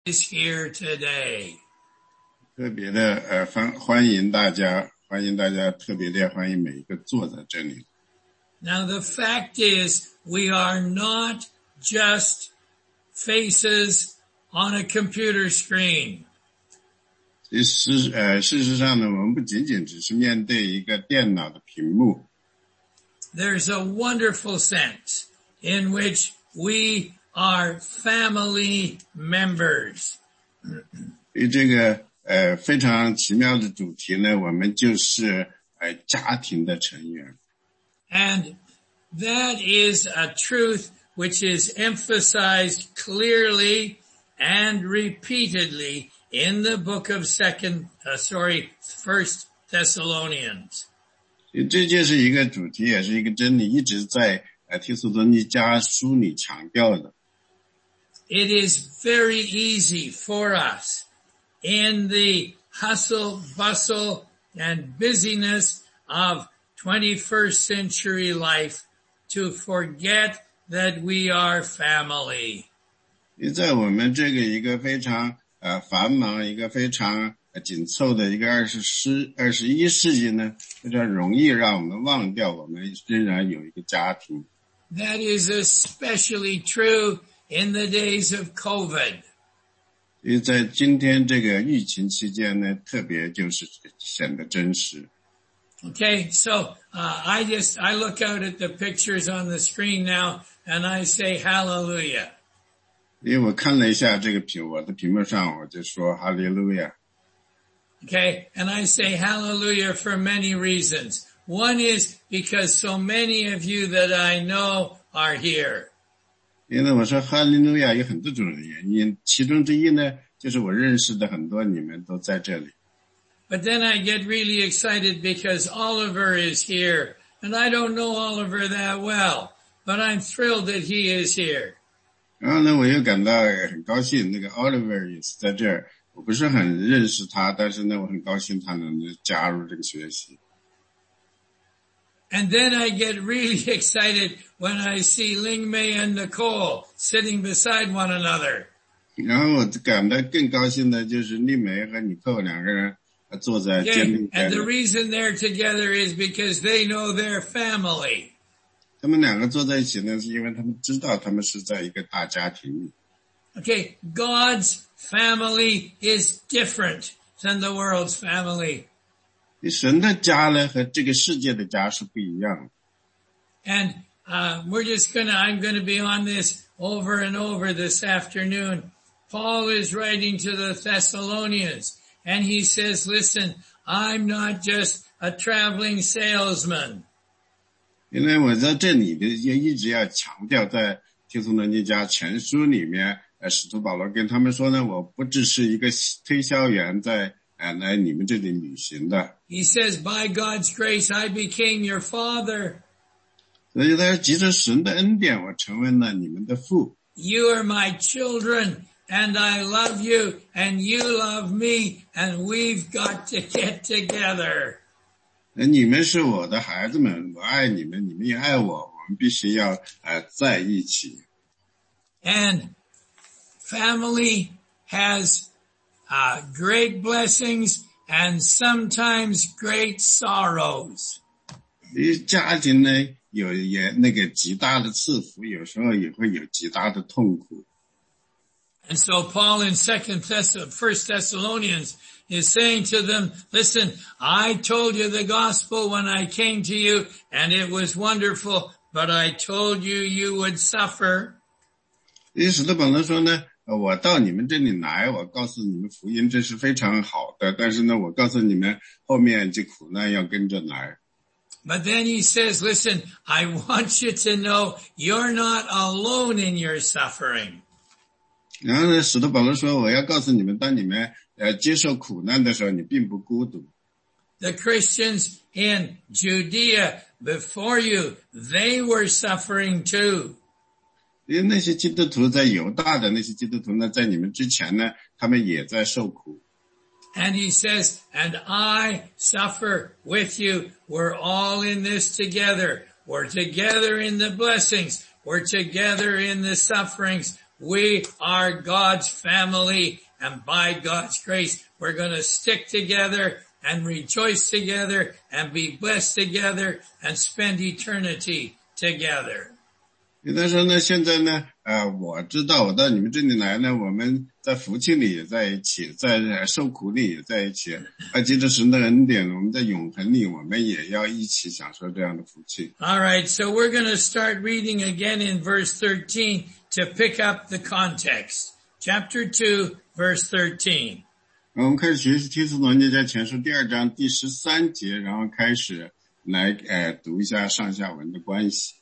is here today. 特别的欢迎大家特别的欢迎每一个坐在这里。 Now the fact is, we are not just faces on a computer screen. 事实上呢，我们不仅仅只是面对一个电脑的屏幕。 There's a wonderful sense in which we are family members. 对这个非常奇妙的主题呢，我们就是家庭的成员。 And that is a truth which is emphasized clearly and repeatedly in the book of First Thessalonians. 这就是一个主题，也是一个真理，一直在提索多尼迦书里强调的。 It is very easy for us in the hustle, bustle, and busyness of 21st century life to forget that we are family. 在我们这个一个非常繁忙，一个非常紧凑的一个21世纪呢，非常容易让我们忘掉我们仍然有一个家庭。 That is especially true in the days of COVID. 因为在今天这个疫情期间呢，特别就是显得真实。 Okay, so I look out at the pictures on the screen now and I say hallelujah. 因为我看了一下这个我的屏幕上，我就说哈利路亚。 Okay, and I say hallelujah for many reasons. One is because so many of you that I know are here. 因为我说哈利路亚有很多种原因，其中之一呢，就是我认识的很多你们都在这里。 But then I get really excited because Oliver is here, and I don't know Oliver that well, but I'm thrilled that he is here. 然后呢，我又感到很高兴，那个 Oliver 也是在这儿。我不是很认识他，但是呢，我很高兴他能加入这个学习。 And then I get really excited when I see Ling Mei and Nicole sitting beside one another. 然后我感到更高兴的就是丽梅和尼寇两个人坐在肩并肩。 And the reason they're together is because they know their family. 他们两个坐在一起呢，是因为他们知道他们是在一个大家庭里。 Okay, God's family is different than the world's family. 神的家呢和这个世界的家是不一样的。 And I'm going to be on this over and over this afternoon. Paul is writing to the Thessalonians and he says, listen, I'm not just a traveling salesman. 因为我在这里也一直要强调，在提索罗尼迦前书里面，使徒保罗跟他们说呢，我不只是一个推销员在来你们这里旅行的。 He says, by God's grace, I became your father. 所以他藉着神的恩典，我成为了你们的父。 You are my children, and I love you, and you love me, and we've got to get together. 你们是我的孩子们，我爱你们，你们也爱我，我们必须要在一起。 And family has great blessings and sometimes great sorrows. 家庭呢也那个极大的赐福，有时候也会有极大的痛苦。 And so Paul in First Thessalonians is saying to them, listen, I told you the gospel when I came to you and it was wonderful, but I told you you would suffer. 使徒保罗说呢，我到你们这里来，我告诉你们福音，这是非常好的，但是呢，我告诉你们后面这苦难要跟着来。 But then he says, listen, I want you to know you're not alone in your suffering. 然后呢，使徒保罗说，我要告诉你们，当你们接受苦难的时候，你并不孤独。 The Christians in Judea before you, they were suffering too. 因为那些基督徒在犹大的那些基督徒呢，在你们之前呢，他们也在受苦。 And he says, and I suffer with you. We're all in this together. We're together in the blessings. We're together in the sufferings. we are God's family, and by God's grace, we're going to stick together and rejoice together and be blessed together and spend eternity together. 他说呢，现在呢，我知道我到你们这里来呢，我们在福气里也在一起，在受苦里也在一起，借着神的恩典，我们在永恒里，我们也要一起享受这样的福气。 All right, so we're going to start reading again in verse 13 to pick up the context. Chapter 2, verse 13. 我们开始学习提斯罗尼迦前书2章第13节，然后开始来读一下上下文的关系。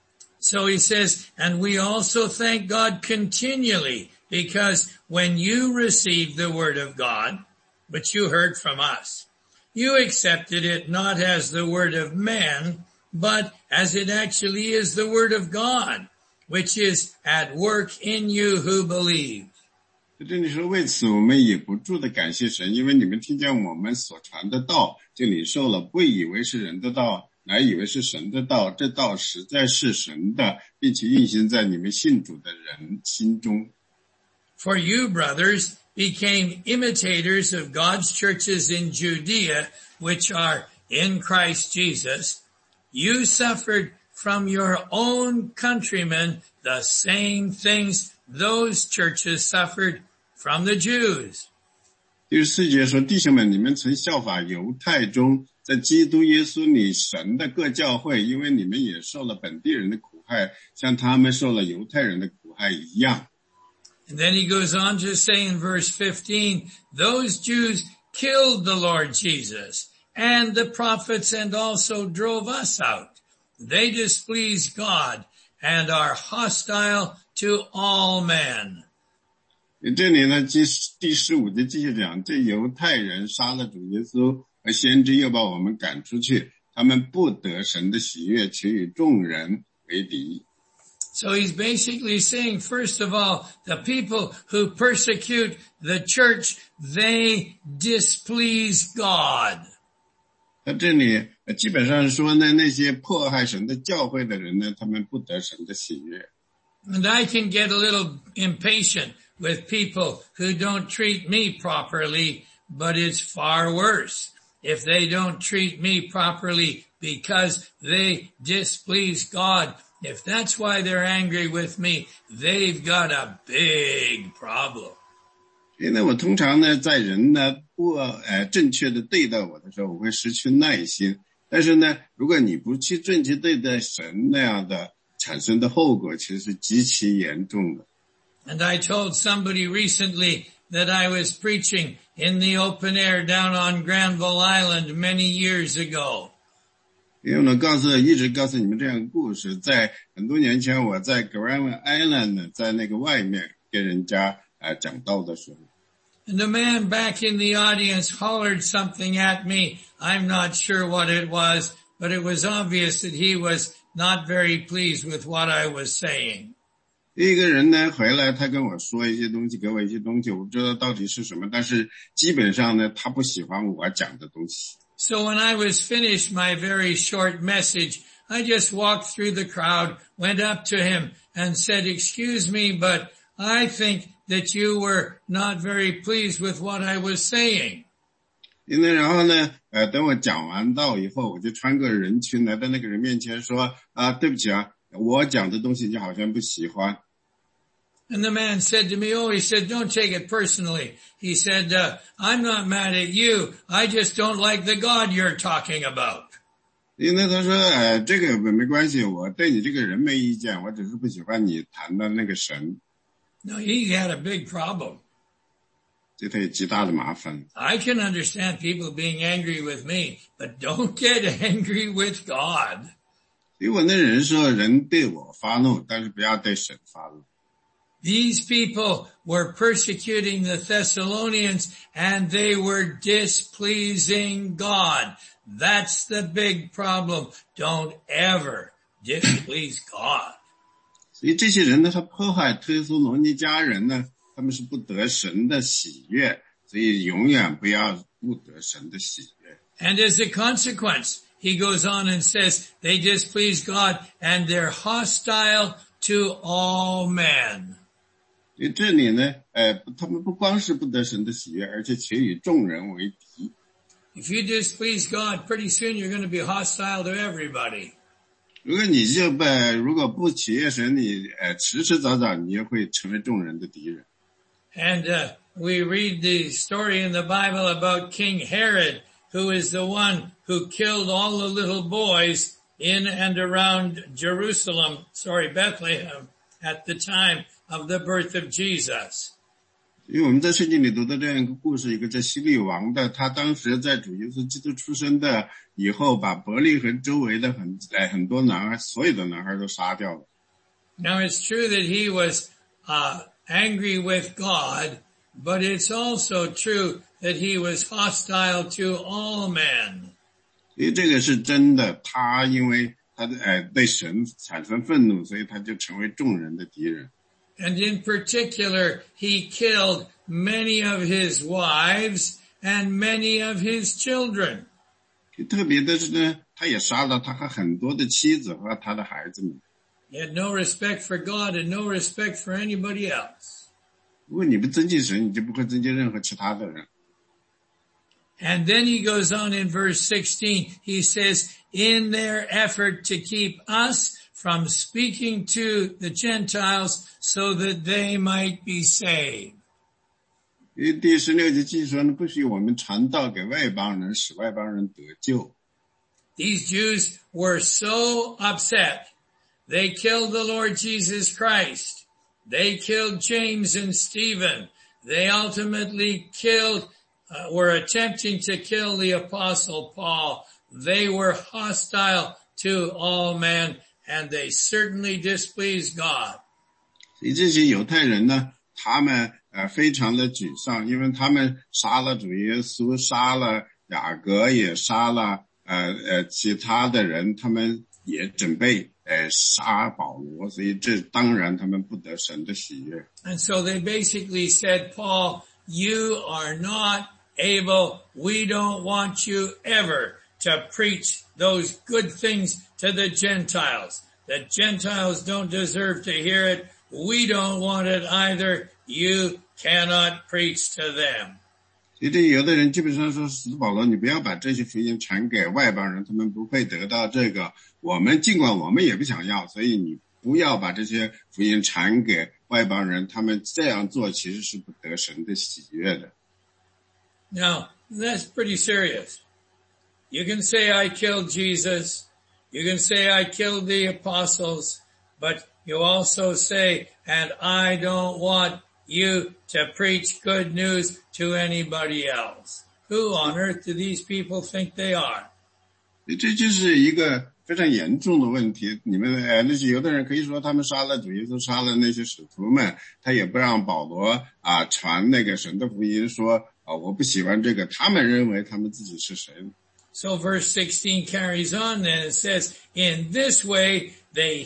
So he says, and we also thank God continually, because when you received the word of God, which you heard from us, you accepted it not as the word of man, but as it actually is the word of God, which is at work in you who believe. 这里说，为此我们也不住的感谢神，因为你们听见我们所传的道，就领受了，不以为是人的道，乃以为是神的道，这道实在是神的，并且运行在你们信主的人心中。 For you, brothers, became imitators of God's churches in Judea, which are in Christ Jesus. You suffered from your own countrymen the same things those churches suffered from the Jews. 第14节说，弟兄们，你们曾效法犹太中在基督耶稣里神的各教会，因为你们也受了本地人的苦害，像他们受了犹太人的苦害一样。 And then he goes on to say in verse 15, those Jews killed the Lord Jesus and the prophets and also drove us out. They displease God and are hostile to all men. 这里呢，第15节继续讲，这犹太人杀了主耶稣，而先知又把我们赶出去，他们不得神的喜悦，且与众人为敌。 So he's basically saying, first of all, the people who persecute the church, they displease God. 在这里基本上说呢，那些迫害神的教会的人呢，他们不得神的喜悦。 And I can get a little impatient with people who don't treat me properly, but it's far worse if they don't treat me properly because they displease God. If that's why they're angry with me, they've got a big problem. 因为我通常呢，在人呢不正确的对待我的时候，我会失去耐心。但是呢，如果你不去正确对待神，那样的产生的后果其实是极其严重的。 And I told somebody recently that I was preaching in the open air down on Granville Island many years ago. 因为我一直告诉你们这样的故事，在很多年前我在 Granville Island 在那个外面跟人家讲道的时候。 And the man back in the audience hollered something at me. I'm not sure what it was, but it was obvious that he was not very pleased with what I was saying. 第一个人呢回来，他跟我说一些东西，给我一些东西，我不知道到底是什么，但是基本上呢，他不喜欢我讲的东西。 So when I was finished my very short message, I just walked through the crowd, went up to him and said, excuse me, but I think that you were not very pleased with what I was saying. 因为然后呢，等我讲完道以后，我就穿过人群来到那个人面前说，对不起啊，我讲的东西你好像不喜欢。 And the man said to me, he said, don't take it personally. He said, I'm not mad at you. I just don't like the God you're talking about. 因为他说，这个没关系，我对你这个人没意见，我只是不喜欢你谈的那个神。 No, he had a big problem. 这他有极大的麻烦。 I can understand people being angry with me, but don't get angry with God. 因为我那人说，人对我发怒，但是不要对神发怒。 These people were persecuting the Thessalonians and they were displeasing God. That's the big problem. Don't ever displease God. 所以这些人呢，他迫害推苏罗尼迦人呢，他们是不得神的喜悦，所以永远不要不得神的喜悦。 And as a consequence, he goes on and says, they displease God and they're hostile to all men. 这里呢，他们不光是不得神的喜悦，而且且与众人为敌。 If you displease God, pretty soon you're going to be hostile to everybody. 如果不喜悦神，你迟迟早早你也会成为众人的敌人。 And we read the story in the Bible about King Herod, who is the one who killed all the little boys in and around Bethlehem, at the time of the birth of Jesus. 因为我们在圣经里读到这样一个故事，一个叫希律王的，他当时在主耶稣基督出生的以后，把伯利恒周围的很多男孩，所有的男孩都杀掉了。 Now it's true that he was angry with God, but it's also true that he was hostile to all men. 因为这个是真的，他因为他对神产生愤怒，所以他就成为众人的敌人。 And in particular, he killed many of his wives and many of his children. 特别的是呢，他也杀了他和很多的妻子和他的孩子们。 He had no respect for God and no respect for anybody else. 如果你不尊敬神，你就不会尊敬任何其他的人。 And then he goes on in verse 16, he says, in their effort to keep us from speaking to the Gentiles so that they might be saved. 第16节继续说呢，不许我们传道给外邦人，使外邦人得救。 These Jews were so upset. They killed the Lord Jesus Christ. They killed James and Stephen. They ultimately were attempting to kill the Apostle Paul. They were hostile to all men, and they certainly displeased God. 所以这些犹太人呢，他们非常的沮丧，因为他们杀了主耶稣，杀了雅各，也杀了其他的人，他们也准备杀保罗，所以这当然他们不得神的喜悦。 And so they basically said, Paul, you are not able, we don't want you ever to preach those good things to the Gentiles. The Gentiles don't deserve to hear it. We don't want it either. You cannot preach to them. 所以这有的人基本上说，使徒保罗，你不要把这些福音传给外邦人，他们不会得到这个。尽管我们也不想要，所以你不要把这些福音传给外邦人，他们这样做其实是不得神的喜悦的。 Now, that's pretty serious. You can say I killed Jesus. You can say I killed the apostles, but you also say, and I don't want you to preach good news to anybody else. Who on earth do these people think they are? 这就是一个非常严重的问题。你们那些有的人可以说他们杀了主耶稣，杀了那些使徒们，他也不让保罗传那个神的福音，说我不喜欢这个，他们认为他们自己是神。 So verse 16 carries on then. It says, in this way they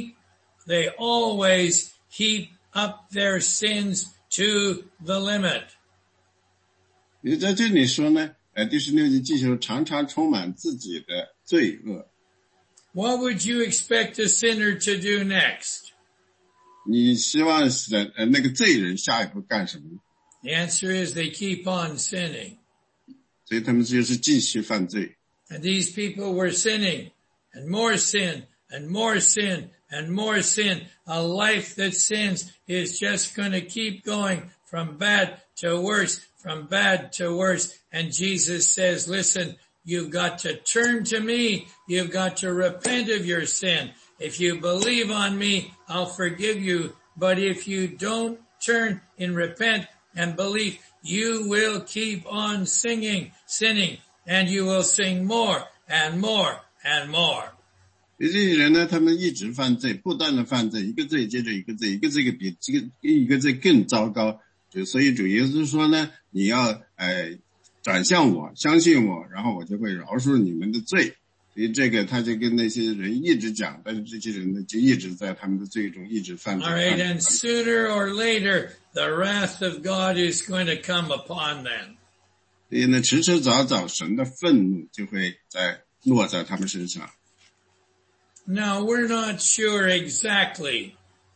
always heap up their sins to the limit. 你在这里说呢，第16节继续说，常常充满自己的罪恶。 What would you expect a sinner to do next? 你希望那个罪人下一步干什么？ The answer is they keep on sinning. 所以他们就是继续犯罪。 And these people were sinning, and more sin, and more sin, and more sin. A life that sins is just going to keep going from bad to worse, from bad to worse. And Jesus says, listen, you've got to turn to me. You've got to repent of your sin. If you believe on me, I'll forgive you. But if you don't turn and repent and believe, you will keep on sinning, and you will sing more and more and more. 这些人呢，他们一直犯罪，不断的犯罪，一个罪接着一个罪，一个罪比一个罪更糟糕。所以主耶稣说呢，你要转向我，相信我，然后我就会饶恕你们的罪。所以这个他就跟那些人一直讲，但是这些人呢就一直在他们的罪中一直犯罪。 All right, and sooner or later, the wrath of God is going to come upon them. 所以呢，迟迟早早，神的愤怒就会落在他们身上。 Now, we're not sure exactly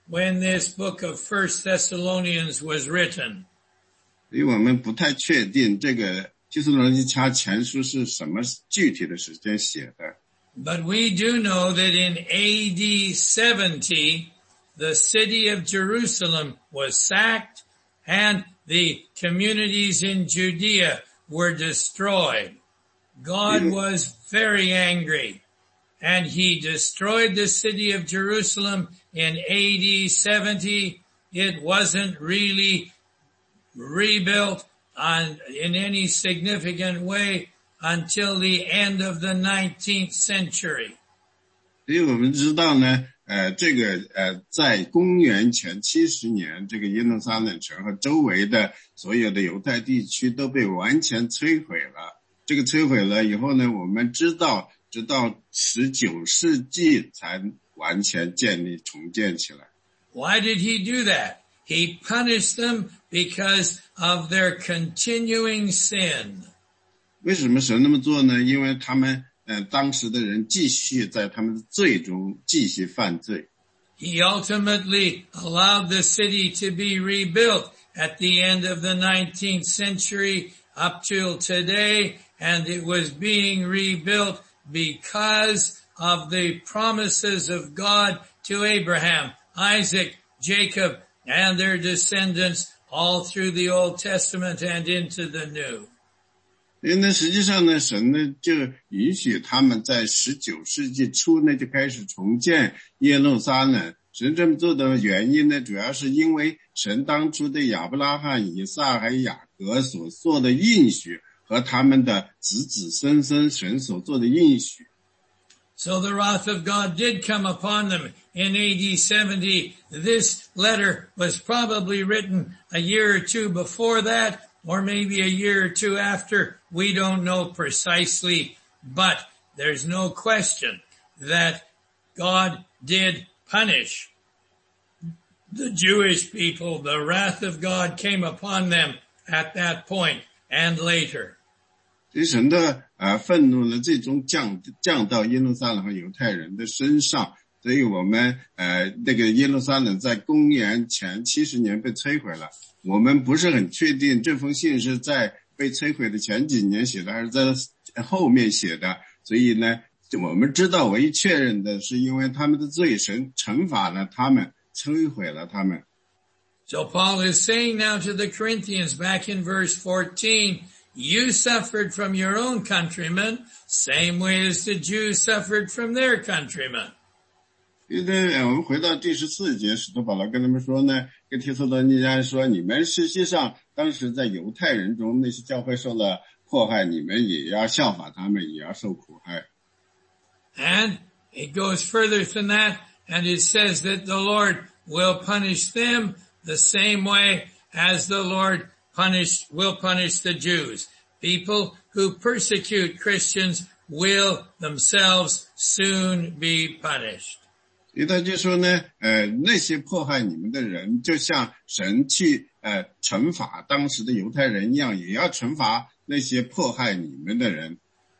when this book of 1 Thessalonians was written. 所以我们不太确定这个提索罗尼迦前书是什么具体的时间写的。 But we do know that in AD 70, the city of Jerusalem was sacked and the communities in Judea were destroyed. God was very angry, and he destroyed the city of Jerusalem in AD 70. It wasn't really rebuilt in any significant way until the end of the 19th century. 所以我们知道呢，在公元前70年，这个耶路撒冷城和周围的所有的犹太地区都被完全摧毁了。这个摧毁了以后呢，我们知道直到19世纪才完全重建起来。 Why did he do that? He punished them because of their continuing sin. 为什么神那么做呢？因为他们当时的人继续在他们的罪中继续犯罪。 He ultimately allowed the city to be rebuilt at the end of the 19th century up till today, and it was being rebuilt because of the promises of God to Abraham, Isaac, Jacob, and their descendants all through the Old Testament and into the New. 因为实际上呢，神呢就允许他们在19世纪初呢就开始重建耶路撒冷。神这么做的原因呢，主要是因为神当初对亚伯拉罕、以撒还有雅各所做的应许和他们的子子孙孙神所做的应许。 So the wrath of God did come upon them in AD 70. This letter was probably written a year or two before that, or maybe a year or two after. We don't know precisely, but there's no question that God did punish the Jewish people. The wrath of God came upon them at that point and later. 所以神的愤怒呢，最终降到耶路撒冷和犹太人的身上。所以我们那个耶路撒冷在公元前70年被摧毁了。我们不是很确定这封信是在被摧毁的前几年写的，还是在后面写的。所以呢，我们知道唯一确认的是因为他们的罪，神惩罚了他们，摧毁了他们。 So Paul is saying now to the Corinthians back in verse 14, you suffered from your own countrymen, same way as the Jews suffered from their countrymen. 因为我们回到第14节，使徒保罗跟他们说呢，跟提索罗尼迦说，你们实际上当时在犹太人中那些教会受了迫害，你们也要效法他们，也要受苦害。 And it goes further than that, and it says that the Lord will punish them the same way as the Lord will punish the Jews. People who persecute Christians will themselves soon be punished. 所以他就说呢，那些迫害你们的人，就像神去惩罚当时的犹太人一样，也要惩罚那些迫害你们的人。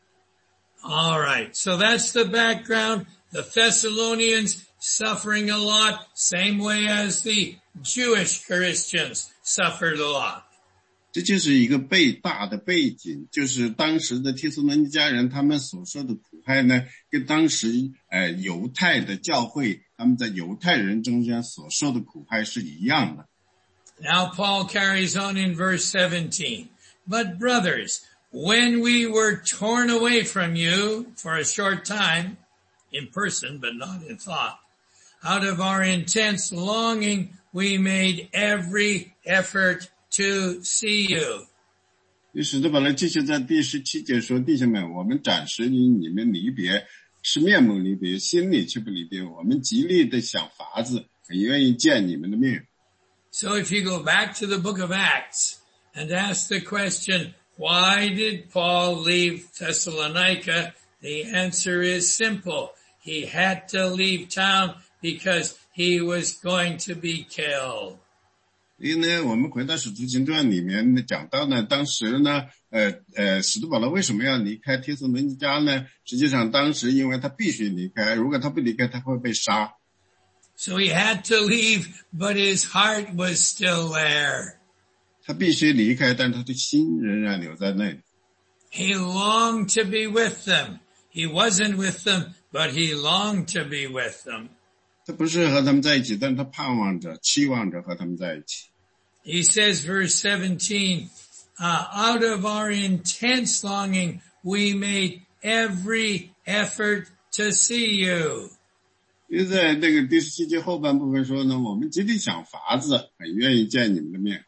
All right, so that's the background. The Thessalonians suffering a lot, same way as the Jewish Christians suffered a lot. 这就是一个大的背景，就是当时的提索罗尼迦人他们所受的苦害呢，跟当时犹太的教会他们在犹太人中间所受的苦害是一样的。 Now Paul carries on in verse 17. But brothers, when we were torn away from you for a short time, in person but not in thought, out of our intense longing, we made every effort to see you. 使徒保罗继续在第17节说，弟兄们，我们暂时与你们离别，是面目离别，心里却不离别。我们极力的想法子，很愿意见你们的面。 So if you go back to the book of Acts and ask the question, why did Paul leave Thessalonica? The answer is simple. He had to leave town because he was going to be killed. 所以呢，我们回到使徒行传里面讲到呢，当时呢，使徒保罗为什么要离开提索罗尼迦呢？实际上当时因为他必须离开，如果他不离开，他会被杀。 So he had to leave, but his heart was still there. 他必须离开，但他的心仍然留在那里。 He longed to be with them. He wasn't with them, but he longed to be with them. 他不是和他们在一起，但他盼望着、期望着和他们在一起。 He says, verse 17, out of our intense longing, we made every effort to see you. 因为在那个第17节后半部分说呢，我们极力想法子，很愿意见你们的面。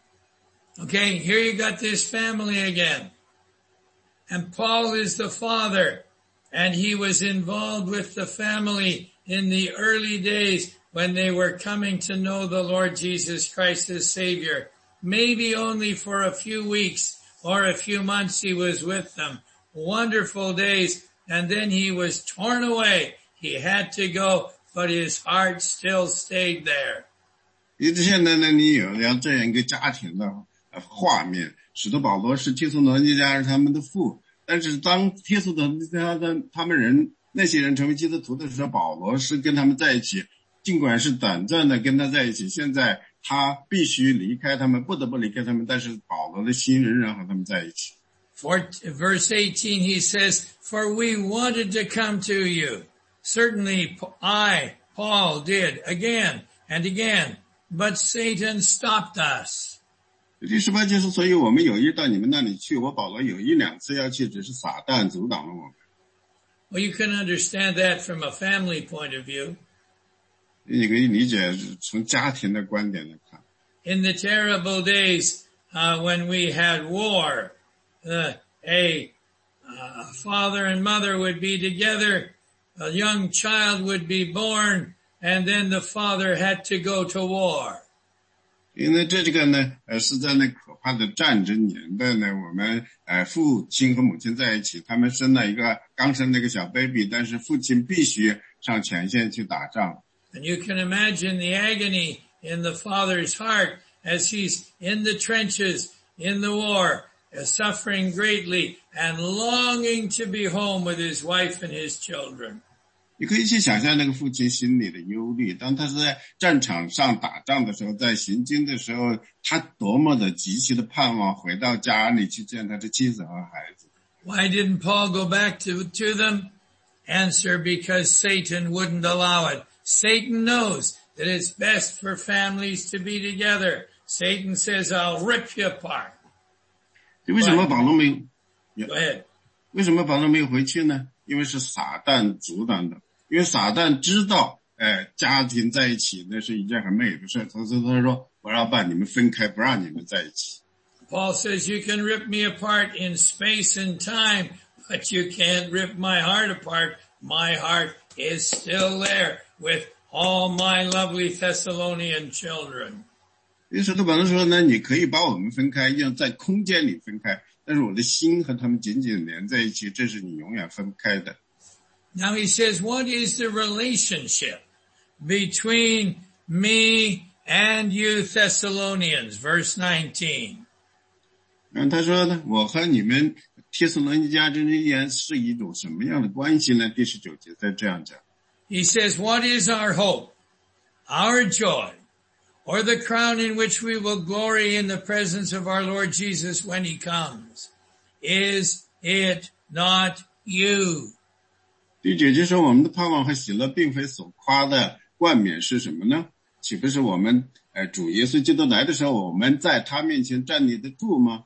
Okay, here you got this family again. And Paul is the father, and he was involved with the family in the early days when they were coming to know the Lord Jesus Christ as Savior. Maybe only for a few weeks or a few months he was with them. Wonderful days, and then he was torn away. He had to go, but his heart still stayed there. 一直现在呢，你有这样一个家庭的画面，使徒保罗是帖撒罗尼迦是他们的父，但是当帖撒罗尼迦的他们人那些人成为基督徒的时候，保罗是跟他们在一起，尽管是短暂的跟他在一起，现在他必须离开他们，不得不离开他们，但是保罗的心仍然和他们在一起。 For verse 18 he says, "For we wanted to come to you. Certainly I, Paul, did again and again, but Satan stopped us." 第18节说，所以我们有意到你们那里去，我保罗有1、2次要去，只是撒旦阻挡了我们。 Well, you can understand that from a family point of view. 你可以理解从家庭的观点来看。 In the terrible days when we had war, a father and mother would be together, a young child would be born, and then the father had to go to war. 因为这个呢，是在那可怕的战争年代呢，我们父亲和母亲在一起，他们生了一个刚生了一个小 baby， 但是父亲必须上前线去打仗。 And you can imagine the agony in the father's heart as he's in the trenches, in the war, suffering greatly and longing to be home with his wife and his children. 你可以去想象那个父亲心里的忧虑，当他是在战场上打仗的时候，在行军的时候，他多么的极其的盼望回到家里去见他的妻子和孩子。 Why didn't Paul go back to them? Answer, because Satan wouldn't allow it. Satan knows that it's best for families to be together. Satan says, I'll rip you apart. 为什么保罗没有 Go ahead. 为什么保罗没有回去呢？因为是撒旦阻挡的。因为撒旦知道家庭在一起那是一件很美的事，所以他说我要把你们分开，不让你们在一起。 Paul says, you can rip me apart in space and time, but you can't rip my heart apart. My heart is still there with all my lovely Thessalonian children. 因此保罗说呢，你可以把我们分开，要在空间里分开，但是我的心和他们紧紧连在一起，这是你永远分不开的。 Now he says, what is the relationship between me and you Thessalonians? Verse 19. 他说呢，我和你们帖撒罗尼迦之间是一种什么样的关系呢？第19节在这样讲。 He says, what is our hope, our joy, or the crown in which we will glory in the presence of our Lord Jesus when he comes? Is it not you? 第9节说，我们的盼望和喜乐并非所夸的冠冕是什么呢？岂不是我们主耶稣基督来的时候，我们在他面前站立得住吗？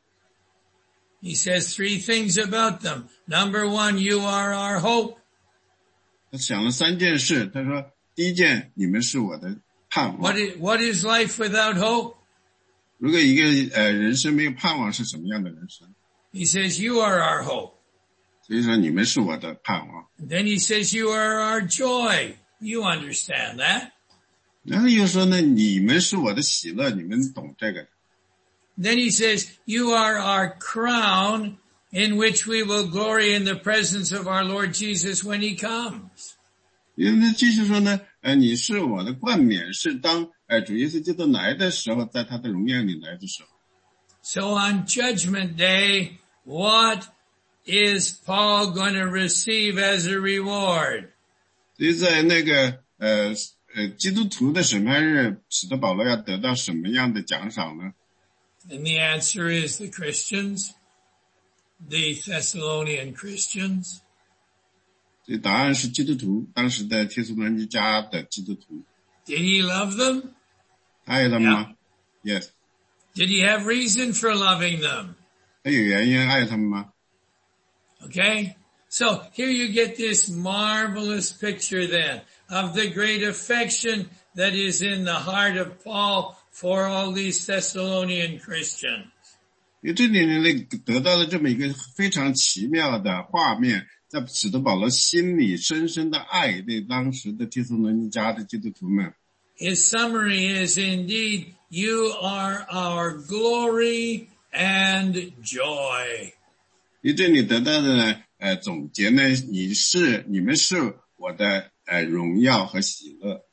He says 3 things about them. Number 1, you are our hope. 他想了3件事，他说第一件，你们是我的盼望。 What is life without hope? 如果一个人生没有盼望，是什么样的人生？ He says, you are our hope. 所以说你们是我的盼望。 Then he says, you are our joy. You understand that? 然后又说呢，你们是我的喜乐，你们懂这个。 Then he says, you are our crown in which we will glory in the presence of our Lord Jesus when he comes. 因为继续说呢，你是我的冠冕，是当主耶稣基督来的时候，在他的荣耀里来的时候。 So on Judgment Day, what is Paul going to receive as a reward? 所以在那个基督徒的审判日，使徒保罗要得到什么样的奖赏呢？ And the answer is the Christians, the Thessalonian Christians. 这答案是基督徒，当时的帖撒罗尼迦的基督徒。 Did he love them? 他爱他们吗？ Yes. Did he have reason for loving them? 他有原因爱他们吗？ Okay? So here you get this marvelous picture then of the great affection that is in the heart of Paul for all these Thessalonian Christians. 因为这里呢，得到了这么一个非常奇妙的画面，在使徒保罗心里深深的爱对当时的帖撒罗尼迦的基督徒们。 His summary is, indeed, you are our glory and joy. 因为这里得到的呢，总结呢，你们是我的荣耀和喜乐。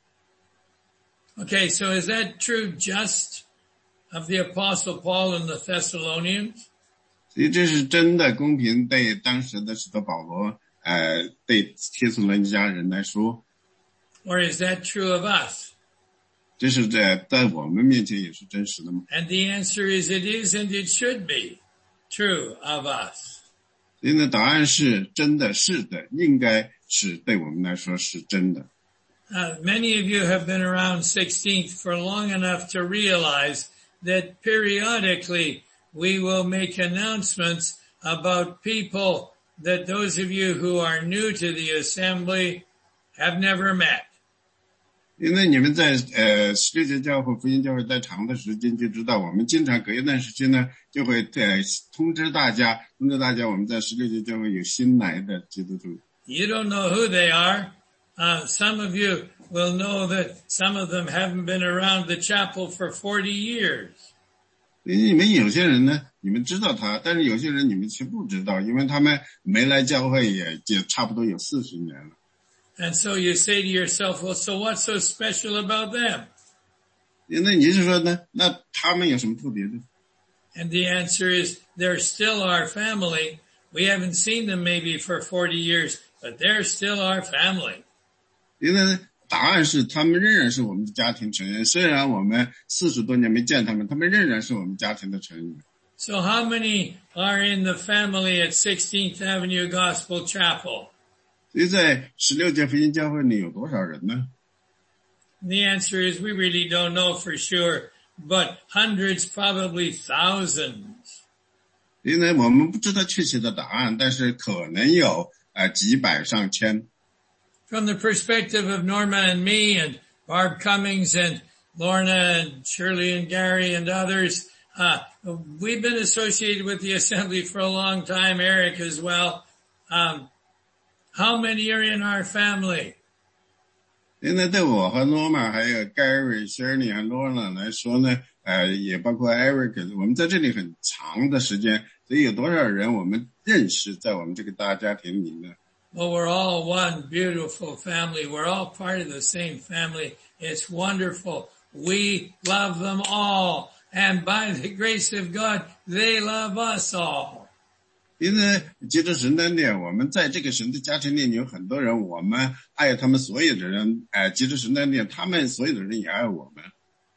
Okay, so is that true just of the Apostle Paul and the Thessalonians? 所以这是真的公平对当时的使徒保罗，对帖撒罗尼迦人来说。 Or is that true of us? 这是在我们面前也是真实的吗？ And the answer is it is and it should be true of us. 所以呢，答案是真的，是的，应该是对我们来说是真的。 Many of you have been around 16th for long enough to realize that periodically we will make announcements about people that those of you who are new to the assembly have never met. 因为你们在16节教会福音教会在长的时间就知道，我们经常隔一段时间呢，就会通知大家我们在16节教会有新来的基督徒。 You don't know who they are. Some of you will know that some of them haven't been around the chapel for 40 years. 你们有些人呢，你们知道他，但是有些人你们却不知道，因为他们没来教会也差不多有40年了。 And so you say to yourself, well, so what's so special about them? 那你是说呢？那他们有什么特别的？ And the answer is they're still our family. We haven't seen them maybe for 40 years, but they're still our family. 因为答案是他们仍然是我们的家庭成员，虽然我们40多年没见他们，他们仍然是我们家庭的成员。 So how many are in the family at 16th Avenue Gospel Chapel? 所以在16节福音教会里有多少人呢？ The answer is we really don't know for sure, but hundreds, probably thousands. 因为我们不知道确切的答案，但是可能有几百上千。 From the perspective of Norma and me and Barb Cummings and Lorna and Shirley and Gary and others, we've been associated with the assembly for a long time, Eric as well. How many are in our family? 因为对我和 Norma 还有 Gary、Shirley 和 Lorna 来说呢，也包括 Eric， 我们在这里很长的时间，所以有多少人我们认识在我们这个大家庭里呢？ Well, we're all one beautiful family. We're all part of the same family. It's wonderful. We love them all. And by the grace of God, they love us all. 因为接着神的念，我们在这个神的家庭里有很多人，我们爱他们所有的人，接着神的念，他们所有的人也爱我们。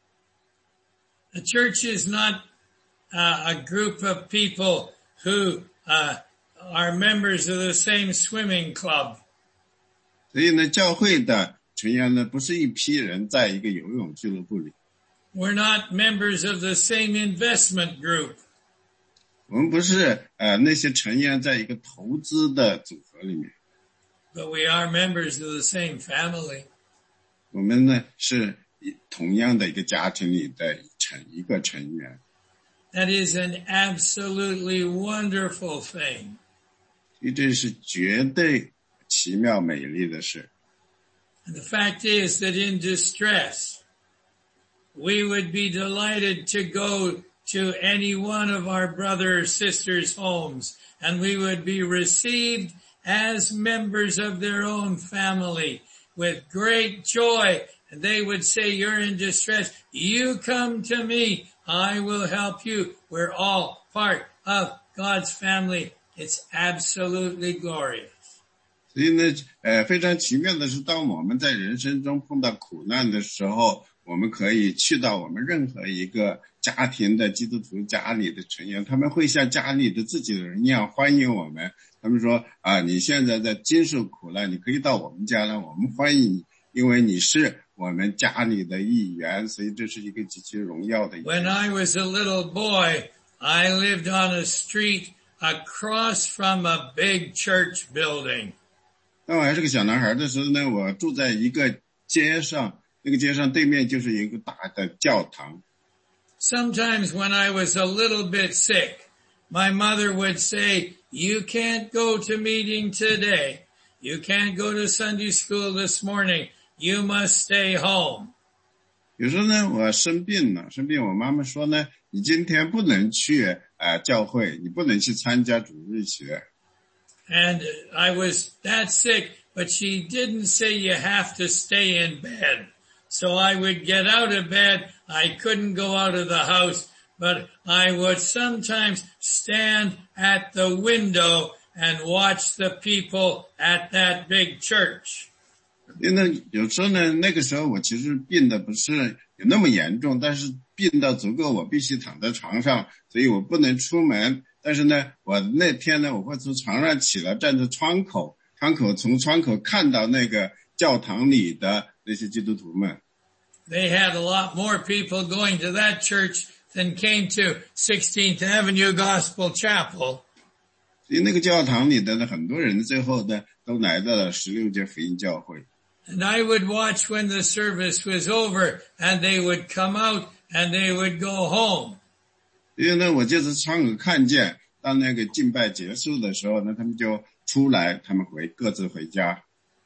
The church is not a group of people who are members of the same swimming club. 所以呢，教会的成员呢，不是一批人在一个游泳俱乐部里。 We're not members of the same investment group. 我们不是那些成员在一个投资的组合里面。 But we are members of the same family. 我们呢是同样的一个家庭里的一个成员。 That is an absolutely wonderful thing. 所以这是绝对奇妙美丽的事。 And the fact is that in distress, we would be delighted to go to any one of our brother or sisters' homes, and we would be received as members of their own family with great joy. And they would say, you're in distress. You come to me. I will help you. We're all part of God's family. It's absolutely glorious. 所以呢，非常奇妙的是，当我们在人生中碰到苦难的时候，我们可以去到我们任何一个家庭的基督徒家里的成员，他们会像家里的自己的人一样欢迎我们。他们说啊，你现在在经受苦难，你可以到我们家来，我们欢迎你，因为你是我们家里的一员，所以这是一个极其荣耀的。 When I was a little boy, I lived on a street across from a big church building. 当我还是个小男孩的时候呢，我住在一个街上，那个街上对面就是一个大的教堂。 Sometimes when I was a little bit sick, my mother would say, you can't go to meeting today. You can't go to Sunday school this morning. You must stay home. 有时候呢，我生病了，我妈妈说呢，你今天不能去教会，你不能去参加主日学。 And I was that sick, but she didn't say you have to stay in bed. So I would get out of bed. I couldn't go out of the house, but I would sometimes stand at the window and watch the people at that big church. 因为有时候呢，那个时候我其实病的不是有那么严重，但是病到足够我必须躺在床上，所以我不能出门。但是呢，我那天呢，我会从床上起来，站在窗口，从窗口看到那个教堂里的那些基督徒们。 They had a lot more people going to that church than came to 16th Avenue Gospel Chapel. 所以那个教堂里的很多人最后呢，都来到了16节福音教会。 And I would watch when the service was over, and they would come out and they would go home. 因为呢，我就是窗口看见，当那个敬拜结束的时候呢，他们就出来，他们各自回家。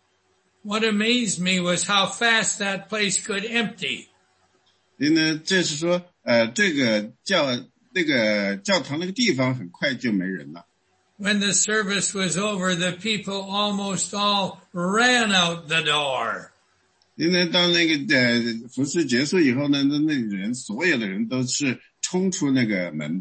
What amazed me was how fast that place could empty. 因为呢，这是说，这个教堂那个地方很快就没人了。 When the service was over, the people almost all ran out the door. 因为当那个服事结束以后呢，所有的人都是冲出那个门。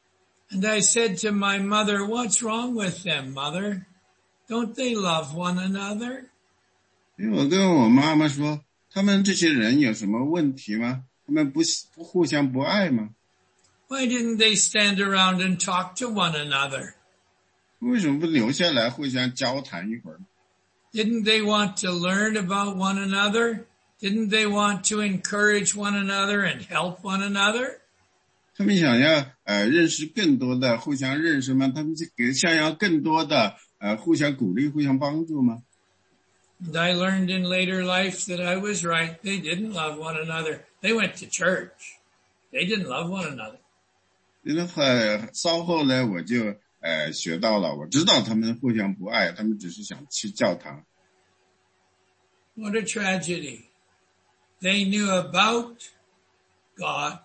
And I said to my mother, what's wrong with them, mother? Don't they love one another? 因为我跟我妈妈说，他们这些人有什么问题吗？他们不互相不爱吗？ Why didn't they stand around and talk to one another? 为什么不留下来互相交谈一会儿？ Didn't they want to learn about one another? Didn't they want to encourage one another and help one another? 他们想要认识更多的互相认识吗？他们想要更多的互相鼓励、互相帮助吗？ And I learned in later life that I was right. They didn't love one another. They went to church. They didn't love one another. 因为稍后呢，我就学到了，我知道他们互相不爱，他们只是想去教堂。 What a tragedy. They knew about God.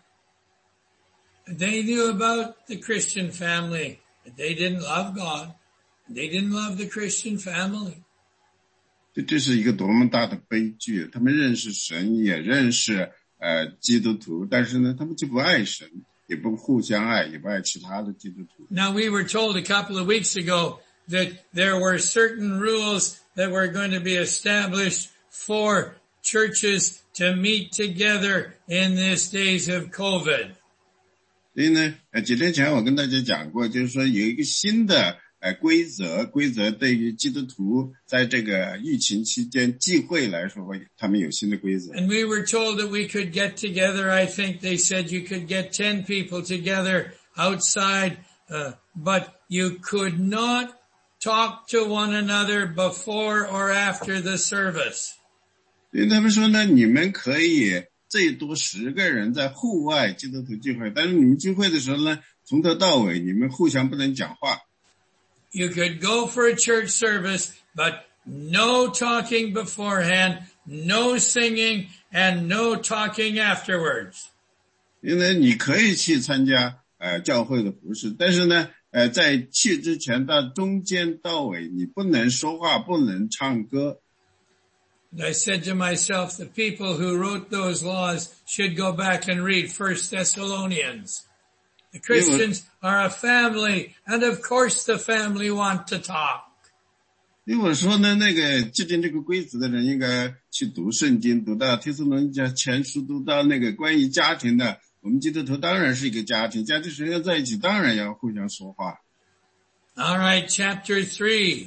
They knew about the Christian family, but they didn't love God. They didn't love the Christian family. 这是一个多么大的悲剧！他们认识神，也认识基督徒，但是呢，他们就不爱神，也不互相爱，也不爱其他的基督徒。 Now we were told a couple of weeks ago that there were certain rules that were going to be established for churches to meet together in these days of COVID. 所以呢，几天前我跟大家讲过，就是说有一个新的规则对于基督徒在这个疫情期间聚会来说，他们有新的规则。 And we were told that we could get together. I think they said you could get 10 people together outside, but you could not talk to one another before or after the service. 所以他们说呢，你们可以最多10个人在户外基督徒聚会，但是你们聚会的时候呢，从头到尾你们互相不能讲话。 You could go for a church service, but no talking beforehand, no singing, and no talking afterwards. 因为你可以去参加教会的服事，但是呢，在去之前到中间到尾，你不能说话，不能唱歌。 And I said to myself, the people who wrote those laws should go back and read 1 Thessalonians. The Christians are a family, and of course the family want to talk. 因为我说呢，那个制定这个规则的人应该去读圣经，读到帖撒罗尼迦前书，读到那个关于家庭的。我们基督徒当然是一个家庭，家庭成员在一起，当然要互相说话。 All right, chapter 3.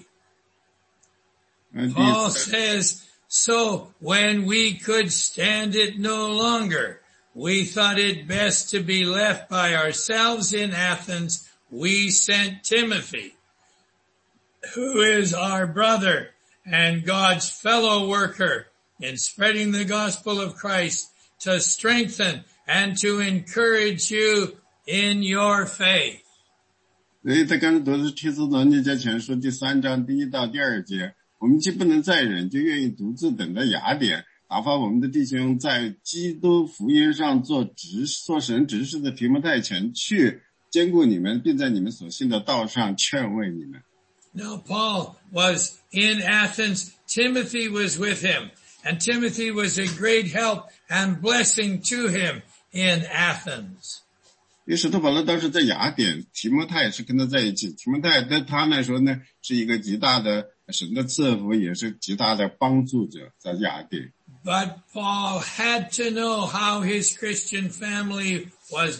Paul says, so when we could stand it no longer, we thought it best to be left by ourselves in Athens. We sent Timothy, who is our brother and God's fellow worker in spreading the gospel of Christ, to strengthen and to encourage you in your faith. 所以他刚才读的是帖撒罗尼迦前书第3章第1到第2节。我们既不能再忍，就愿意独自等到雅典，打发我们的弟兄在基督福音上做神执事的提摩太前去，兼顾你们，并在你们所信的道上劝慰你们。 Now Paul was in Athens. Timothy was with him, and Timothy was a great help and blessing to him in Athens. 因为使徒保罗当时在雅典，提摩太也是跟他在一起。提摩太对他来说呢，是一个极大的神的赐福，也是极大的帮助者，在雅典。 But Paul had to know how his Christian family was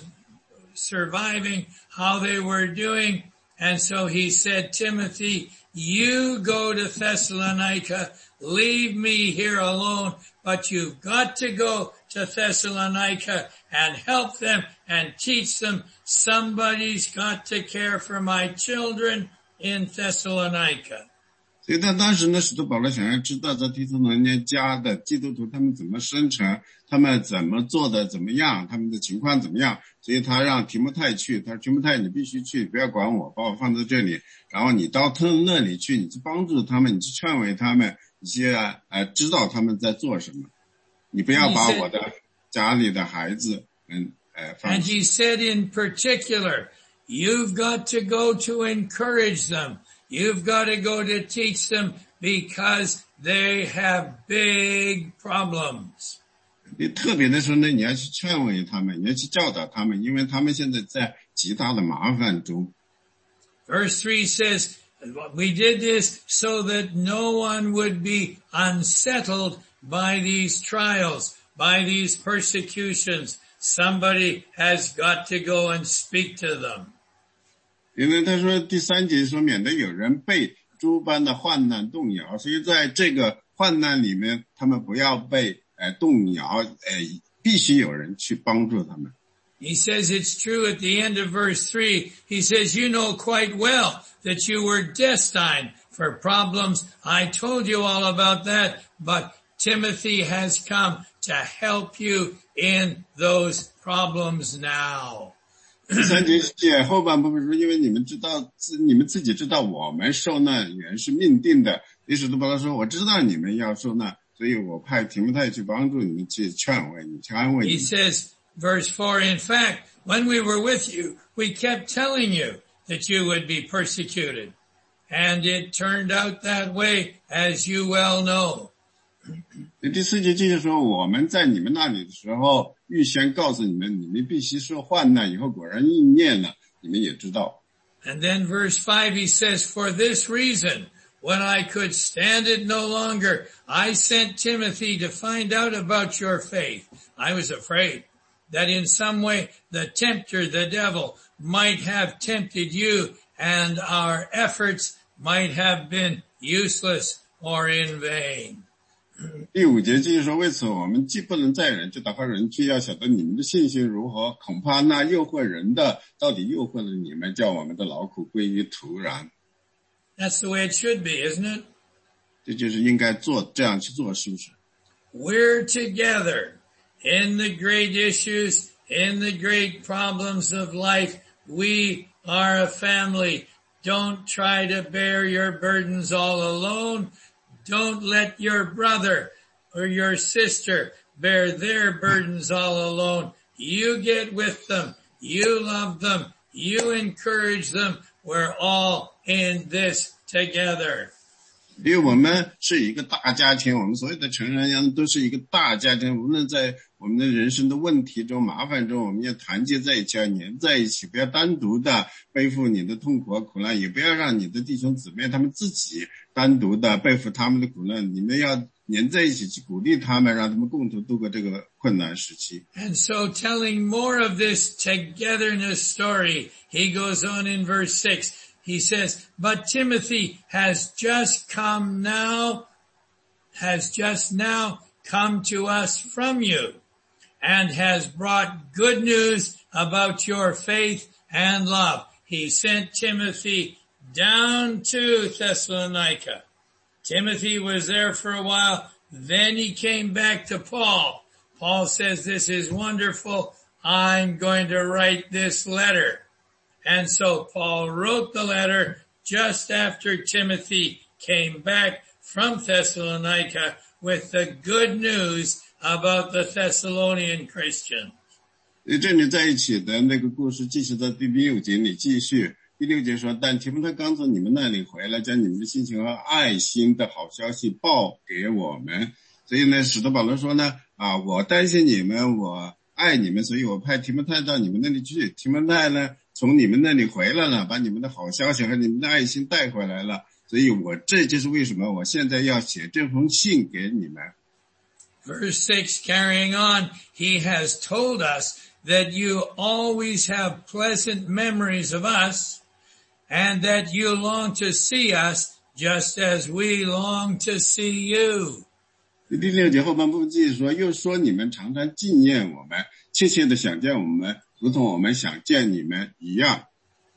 surviving, how they were doing, and so he said, Timothy, you go to Thessalonica, leave me here alone, but you've got to go to Thessalonica and help them and teach them. Somebody's got to care for my children in Thessalonica. 所以他当时呢，使徒保罗想要知道在帖撒罗尼迦的基督徒他们怎么生存，他们怎么做的怎么样，他们的情况怎么样，所以他让提摩太去，他说提摩太你必须去，不要管我，把我放在这里，然后你到他们那里去，你去帮助他们，你去劝慰他们，你去知道他们在做什么，你不要把我的家里的孩子放。 And he said in particular, you've got to go to encourage them. You've got to go to teach them because they have big problems. 你特别的时候呢，你要去劝慰他们，你要去教导他们，因为他们现在在极大的麻烦中。 Verse 3 says, we did this so that no one would be unsettled by these trials, by these persecutions. Somebody has got to go and speak to them. 因为他说第3节说免得有人被诸般的患难动摇，所以在这个患难里面他们不要被动摇，必须有人去帮助他们。 He says it's true at the end of verse 3. He says, you know quite well that you were destined for problems. I told you all about that, but Timothy has come to help you in those problems now. 第3节后半部分说，因为你们自己知道我们受难原是命定的。使徒保罗说，我知道你们要受难，所以我派提摩太去帮助你们，去劝慰你，去安慰你。 He says, verse 4, in fact, when we were with you, we kept telling you that you would be persecuted. And it turned out that way, as you well know. 第4节继续说，我们在你们那里的时候预先告诉你们，你们必须受患难，以后果然应验了，你们也知道。 And then verse 5 he says, for this reason, when I could stand it no longer, I sent Timothy to find out about your faith. I was afraid that in some way the tempter, the devil, might have tempted you and our efforts might have been useless or in vain. 第5节继续说，为此我们既不能再忍，就打发人去，要晓得你们的信心如何，恐怕那诱惑人的到底诱惑了你们，叫我们的劳苦归于徒然。 That's the way it should be, isn't it? 这就是应该这样去做，是不是？ We're together in the great issues, in the great problems of life. We are a family. Don't try to bear your burdens all alone. Don't let your brother or your sister bear their burdens all alone. You get with them. You love them. You encourage them. We're all in this together. 因为我们是一个大家庭，我们所有的成人都是一个大家庭，无论在我们的人生的问题中、麻烦中，我们要团结在一起，要黏在一起，不要单独的背负你的痛苦和苦难，也不要让你的弟兄姊妹他们自己单独的背负他们的苦难，你们要黏在一起去鼓励他们，让他们共同度过这个困难时期。 And so telling more of this togetherness story, he goes on in verse 6. He says, but Timothy has just now come to us from you and has brought good news about your faith and love. He sent Timothy down to Thessalonica. Timothy was there for a while. Then he came back to Paul. Paul says, this is wonderful. I'm going to write this letter. And so Paul wrote the letter just after Timothy came back from Thessalonica with the good news about the Thessalonian Christians. 这里在一起的那个故事继续在第6节里继续。第6节说，但提摩太刚从你们那里回来，将你们的心情和爱心的好消息报给我们。所以呢，使徒保罗说呢，我担心你们，我爱你们，所以我派提摩太到你们那里去。提摩太呢，从你们那里回来了，把你们的好消息和你们的爱心带回来了。所以这就是为什么我现在要写这封信给你们。 Verse 6, carrying on, he has told us that you always have pleasant memories of us and that you long to see us just as we long to see you. 第6节后半部分继续说，又说你们常常纪念我们，切切的想见我们，如同我们想见你们一样。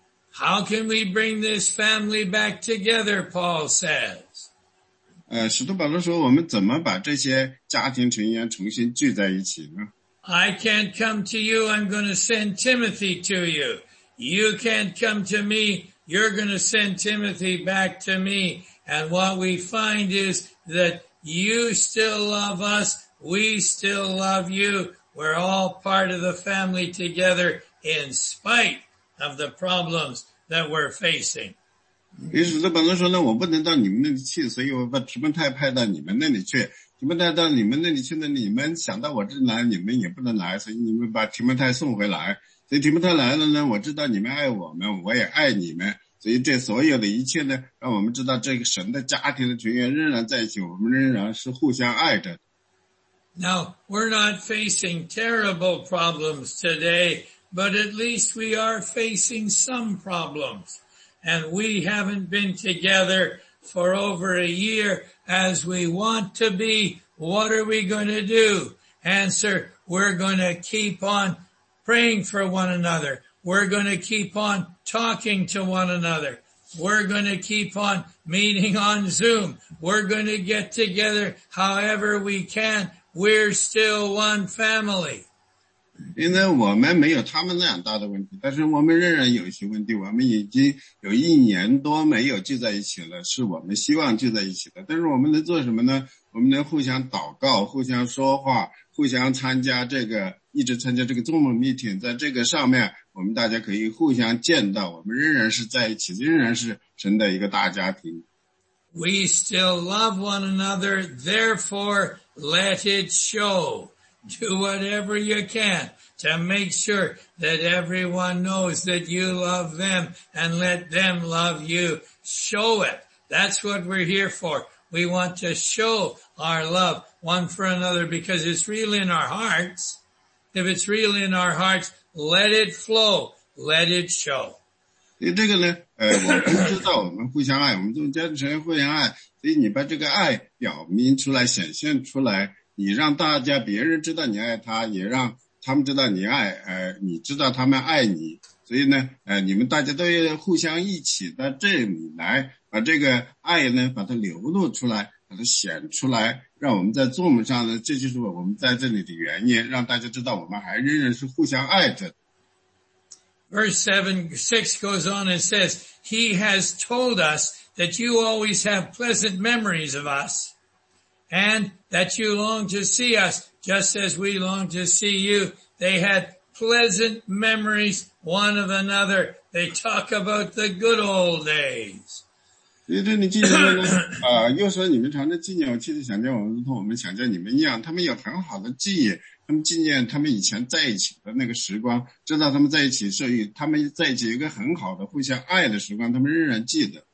How can we bring this family back together, Paul says. 使徒保罗说，我们怎么把这些家庭成员重新聚在一起呢？ I can't come to you, I'm going to send Timothy to you. You can't come to me, you're going to send Timothy back to me. And what we find is that you still love us, we still love you. We're all part of the family together in spite of the problems that we're facing. 于是使徒保罗说呢，我不能到你们那里去，所以我把提摩太派到你们那里去。提摩太到你们那里去呢，你们想到我这来，你们也不能来，所以你们把提摩太送回来。所以提摩太来了呢，我知道你们爱我们，我也爱你们。所以这所有的一切呢，让我们知道这个神的家庭的成员仍然在一起，我们仍然是互相爱着。 Now, we're not facing terrible problems today, but at least we are facing some problems. And we haven't been together for over a year as we want to be. What are we going to do? Answer, we're going to keep on praying for one another. We're going to keep on talking to one another. We're going to keep on meeting on Zoom. We're going to get together however we can. We're still one family. 因为我们没有他们那样大的问题，但是我们仍然有一些问题，我们已经有1年多没有聚在一起了，是我们希望聚在一起的。但是我们能做什么呢？我们能互相祷告，互相说话，互相一直参加这个中文 meeting， 在这个上面我们大家可以互相见到，我们仍然是在一起，仍然是神的一个大家庭。 We still love one another, therefore let it show. Do whatever you can to make sure that everyone knows that you love them and let them love you. Show it. That's what we're here for. We want to show our love one for another because it's real in our hearts. If it's real in our hearts, let it flow. Let it show. 所以这个呢，我们知道我们互相爱，我们众家庭成员互相爱，所以你把这个爱表明出来，显现出来，你让别人知道你爱他，也让他们知道你你知道他们爱你。所以呢，你们大家都要互相一起到这里来，把这个爱呢，把它流露出来，把它显出来，让我们在Zoom上呢，这就是我们在这里的原因，让大家知道我们还仍然是互相爱着。 Verse 6 goes on and says, He has told us that you always have pleasant memories of us and that you long to see us just as we long to see you. They had pleasant memories one of another. They talk about the good old days. 所以这里记着呢，又说你们常常纪念我妻子想见我，如同我们想见你们一样。他们有很好的记忆，他们纪念他们以前在一起的那个时光，知道他们在一起他们在一起有一个很好的互相爱的时光，他们仍然记得。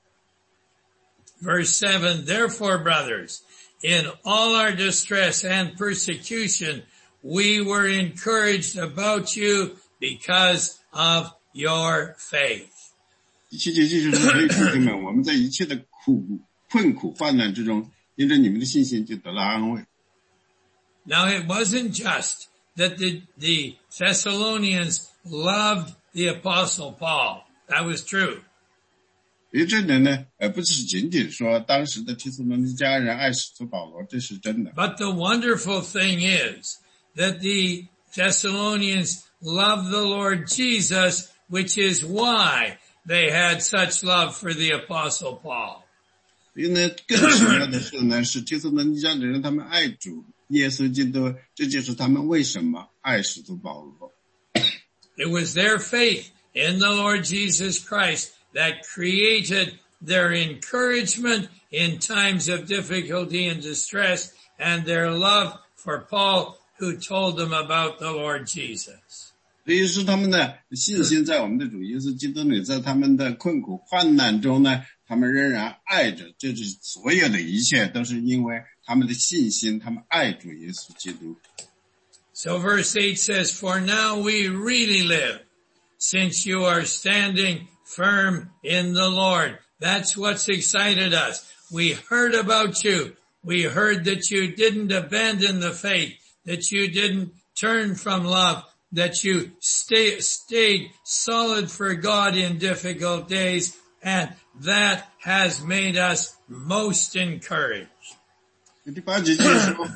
Verse 7, Therefore, brothers, in all our distress and persecution, we were encouraged about you because of your faith. 第7节就是说，所以弟兄们，我们在一切的困苦患难之中，因着你们的信心就得了安慰。 Now it wasn't just that the Thessalonians loved the Apostle Paul. That was true. 所以这点呢，不是仅仅说当时的提斯罗尼迦人爱使徒保罗，这是真的。 But the wonderful thing is that the Thessalonians loved the Lord Jesus, which is why they had such love for the Apostle Paul. 所以呢，更重要的是呢，是提斯罗尼迦的人他们爱主耶稣基督，这就是他们为什么爱使徒保罗。 It was their faith in the Lord Jesus Christ that created their encouragement in times of difficulty and distress, and their love for Paul, who told them about the Lord Jesus. 所以是他们的信心在我们的主耶稣基督里，在他们的困苦患难中呢，他们仍然爱着，这是所有的一切都是因为他们的信心，他们爱主耶稣基督。 So verse 8 says, For now we really live, since you are standing firm in the Lord. That's what's excited us. We heard about you. We heard that you didn't abandon the faith, that you didn't turn from love, that you stayed solid for God in difficult days, and that has made us most encouraged. 第8节就是说，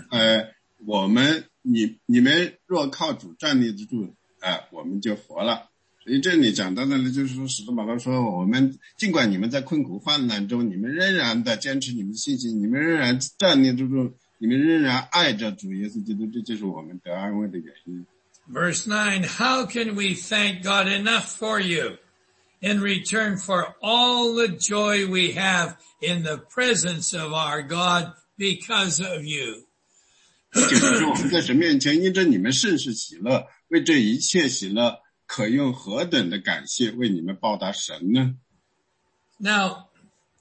你们若靠主站立得住，我们就活了。所以这里讲到的呢，就是说使徒保罗说，我们尽管你们在困苦患难中，你们仍然的坚持你们的信心，你们仍然站立得住，你们仍然爱着主耶稣基督，这就是我们得安慰的原因。 Verse 9, How can we thank God enough for you in return for all the joy we have in the presence of our God because of you? 就是说我们在神面前因着你们甚是喜乐，为这一切喜乐可用何等的感谢为你们报答神呢？ Now,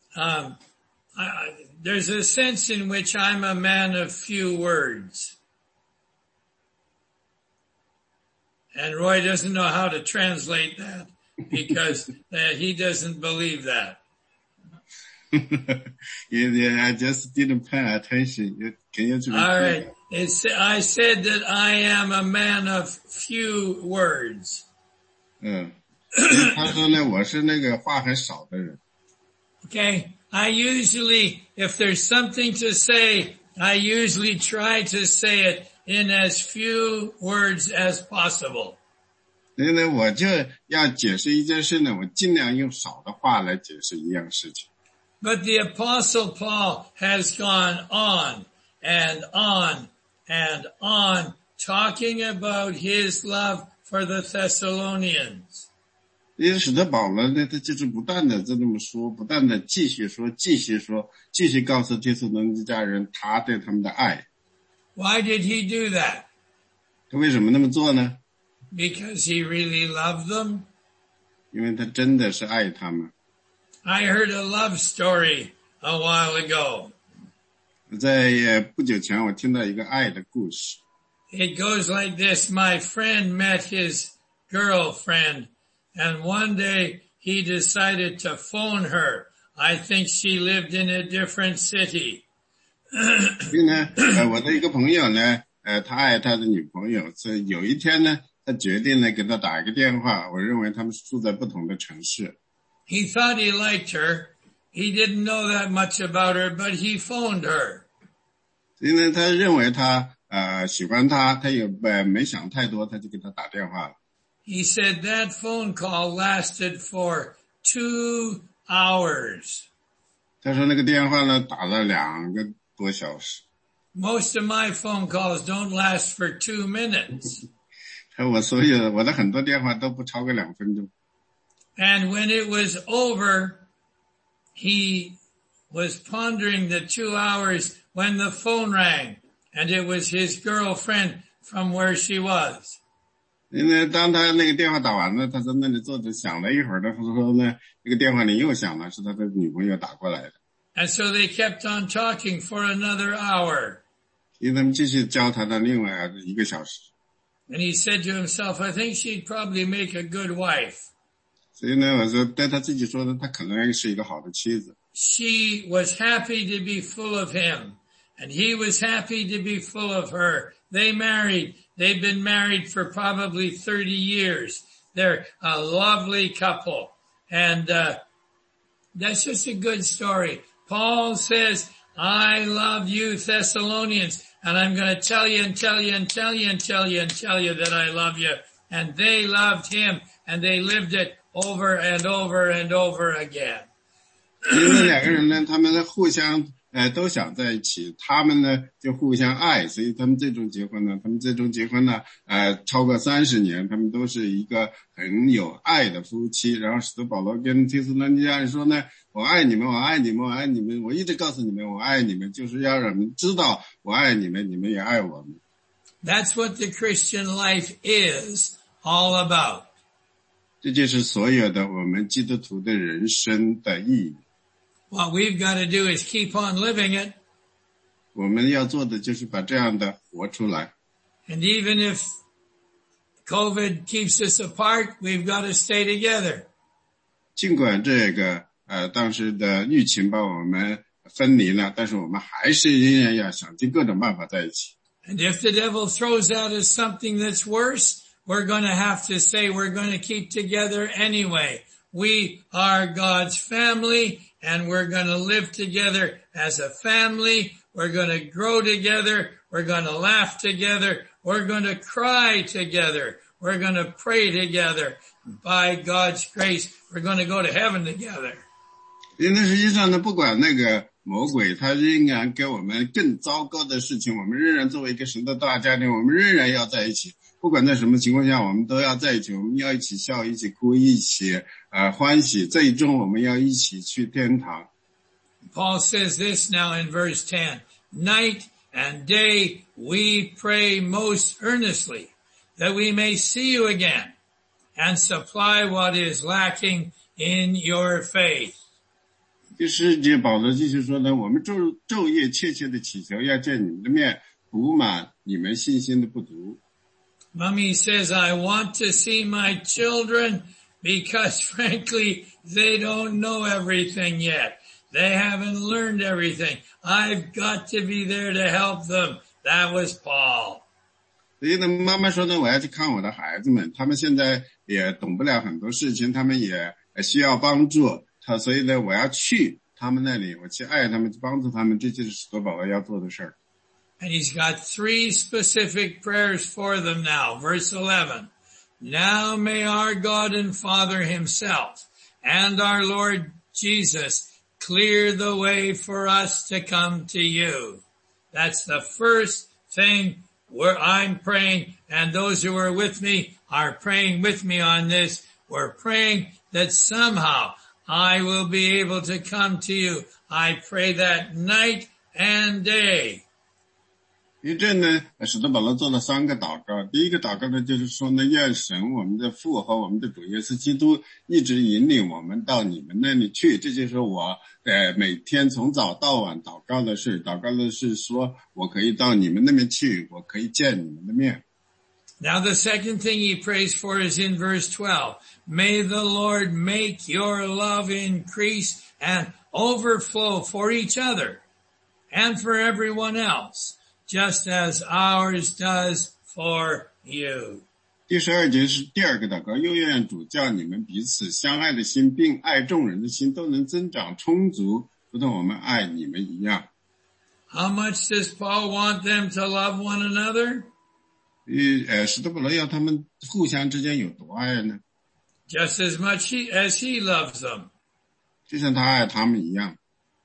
there's a sense in which I'm a man of few words. And Roy doesn't know how to translate that because he doesn't believe that. Yeah, I just didn't pay attention. Can you repeat? All right. I said that I am a man of few words. 他说呢，我是那个话很少的人。 Okay. I usually, if there's something to say, I usually try to say it in as few words as possible. 所以呢，我就要解释一件事呢，我尽量用少的话来解释一样事情。 But the Apostle Paul has gone on and on and on talking about his love for the Thessalonians. 因为使得保罗呢，他就是不断的这么说，不断的继续说，继续告诉帖撒罗尼迦人他对他们的爱。 Why did he do that? 他为什么那么做呢？ Because he really loved them. 因为他真的是爱他们。 I heard a love story a while ago. 在不久前，我听到一个爱的故事。 It goes like this. My friend met his girlfriend, and one day he decided to phone her. I think she lived in a different city. 所以呢，我的一个朋友呢，他爱他的女朋友，所以有一天呢，他决定呢给他打一个电话。我认为他们住在不同的城市。 He thought he liked her. He didn't know that much about her, but he phoned her. 所以呢，他认为他喜欢他，他也没想太多，他就给他打电话了。 He said that phone call lasted for 2 hours. 他说那个电话呢打了2个多小时。 Most of my phone calls don't last for 2 minutes. 我的很多电话都不超过2分钟。 And when it was over, he was pondering the 2 hours when the phone rang, and it was his girlfriend from where she was. 因为当他那个电话打完了，他在那里坐着想了一会儿的时候呢，那个电话铃又响了，是他的女朋友打过来的。 And so they kept on talking for another hour. 因为他们继续交谈了另外1个小时。 And he said to himself, I think she'd probably make a good wife. 所以呢，我说对他自己说的，他可能是一个好的妻子。 She was happy to be full of him, and he was happy to be full of her. They married. They've been married for probably 30 years. They're a lovely couple. And that's just a good story. Paul says, I love you, Thessalonians, and I'm going to tell you and tell you and tell you and tell you and tell you that I love you. And they loved him, and they lived it over and over and over again. 因为2个人呢，他们互相都想在一起，他们呢就互相爱，所以他们最终结婚呢，超过30年，他们都是一个很有爱的夫妻。然后使徒保罗跟提斯罗尼迦人说呢，我爱你们，我爱你们，我爱你们，我一直告诉你们，我爱你们，就是要让你们知道我爱你们，你们也爱我们。 That's what the Christian life is all about. 这就是所有的我们基督徒的人生的意义。 What we've got to do is keep on living it. 我们要做的就是把这样的活出来。 And even if COVID keeps us apart, we've got to stay together. 尽管这个当时的疫情把我们分离了，但是我们还是仍然要想尽各种办法在一起。 And if the devil throws at us something that's worse, we're going to have to say we're going to keep together anyway. We are God's family, and we're going to live together as a family. We're going to grow together. We're going to laugh together. We're going to cry together. We're going to pray together. By God's grace, we're going to go to heaven together. 因为实际上呢，不管那个魔鬼他仍然给我们更糟糕的事情，我们仍然作为一个神的大家庭，我们仍然要在一起。不管在什么情况下，我们都要在一起，我们要一起笑，一起哭，一起欢喜，最终我们要一起去天堂。 Paul says this now in verse 10, Night and day we pray most earnestly that we may see you again and supply what is lacking in your faith. 就是保罗继续说呢，我们昼夜切切的祈求，要见你们的面，补满你们信心的不足。 Mummy says, I want to see my children because frankly, they don't know everything yet. They haven't learned everything. I've got to be there to help them. That was Paul. 所以呢，妈妈说呢，我要去看我的孩子们，他们现在也懂不了很多事情，他们也需要帮助。所以呢，我要去他们那里，我去爱他们，去帮助他们，这就是使徒保罗要做的事儿。 And he's got 3 specific prayers for them now. Verse 11. Now may our God and Father himself and our Lord Jesus clear the way for us to come to you. That's the first thing where I'm praying, and those who are with me are praying with me on this. We're praying that somehow I will be able to come to you. I pray that night and day. 于这呢，使徒保罗做了3个祷告。第一个祷告呢，就是说呢，愿神我们的父和我们的主耶稣基督一直引领我们到你们那里去。这就是我每天从早到晚祷告的事。祷告的是说我可以到你们那边去，我可以见你们的面。 Now the second thing he prays for is in verse 12. May the Lord make your love increase and overflow for each other and for everyone else, just as ours does for you. 第12节是第2个祷告，又愿主叫你们彼此相爱的心，并爱众人的心都能增长充足，如同我们爱你们一样。 How much does Paul want them to love one another? 使徒保罗要他们互相之间有多爱呢？ Just as much as he loves them. 就像他爱他们一样。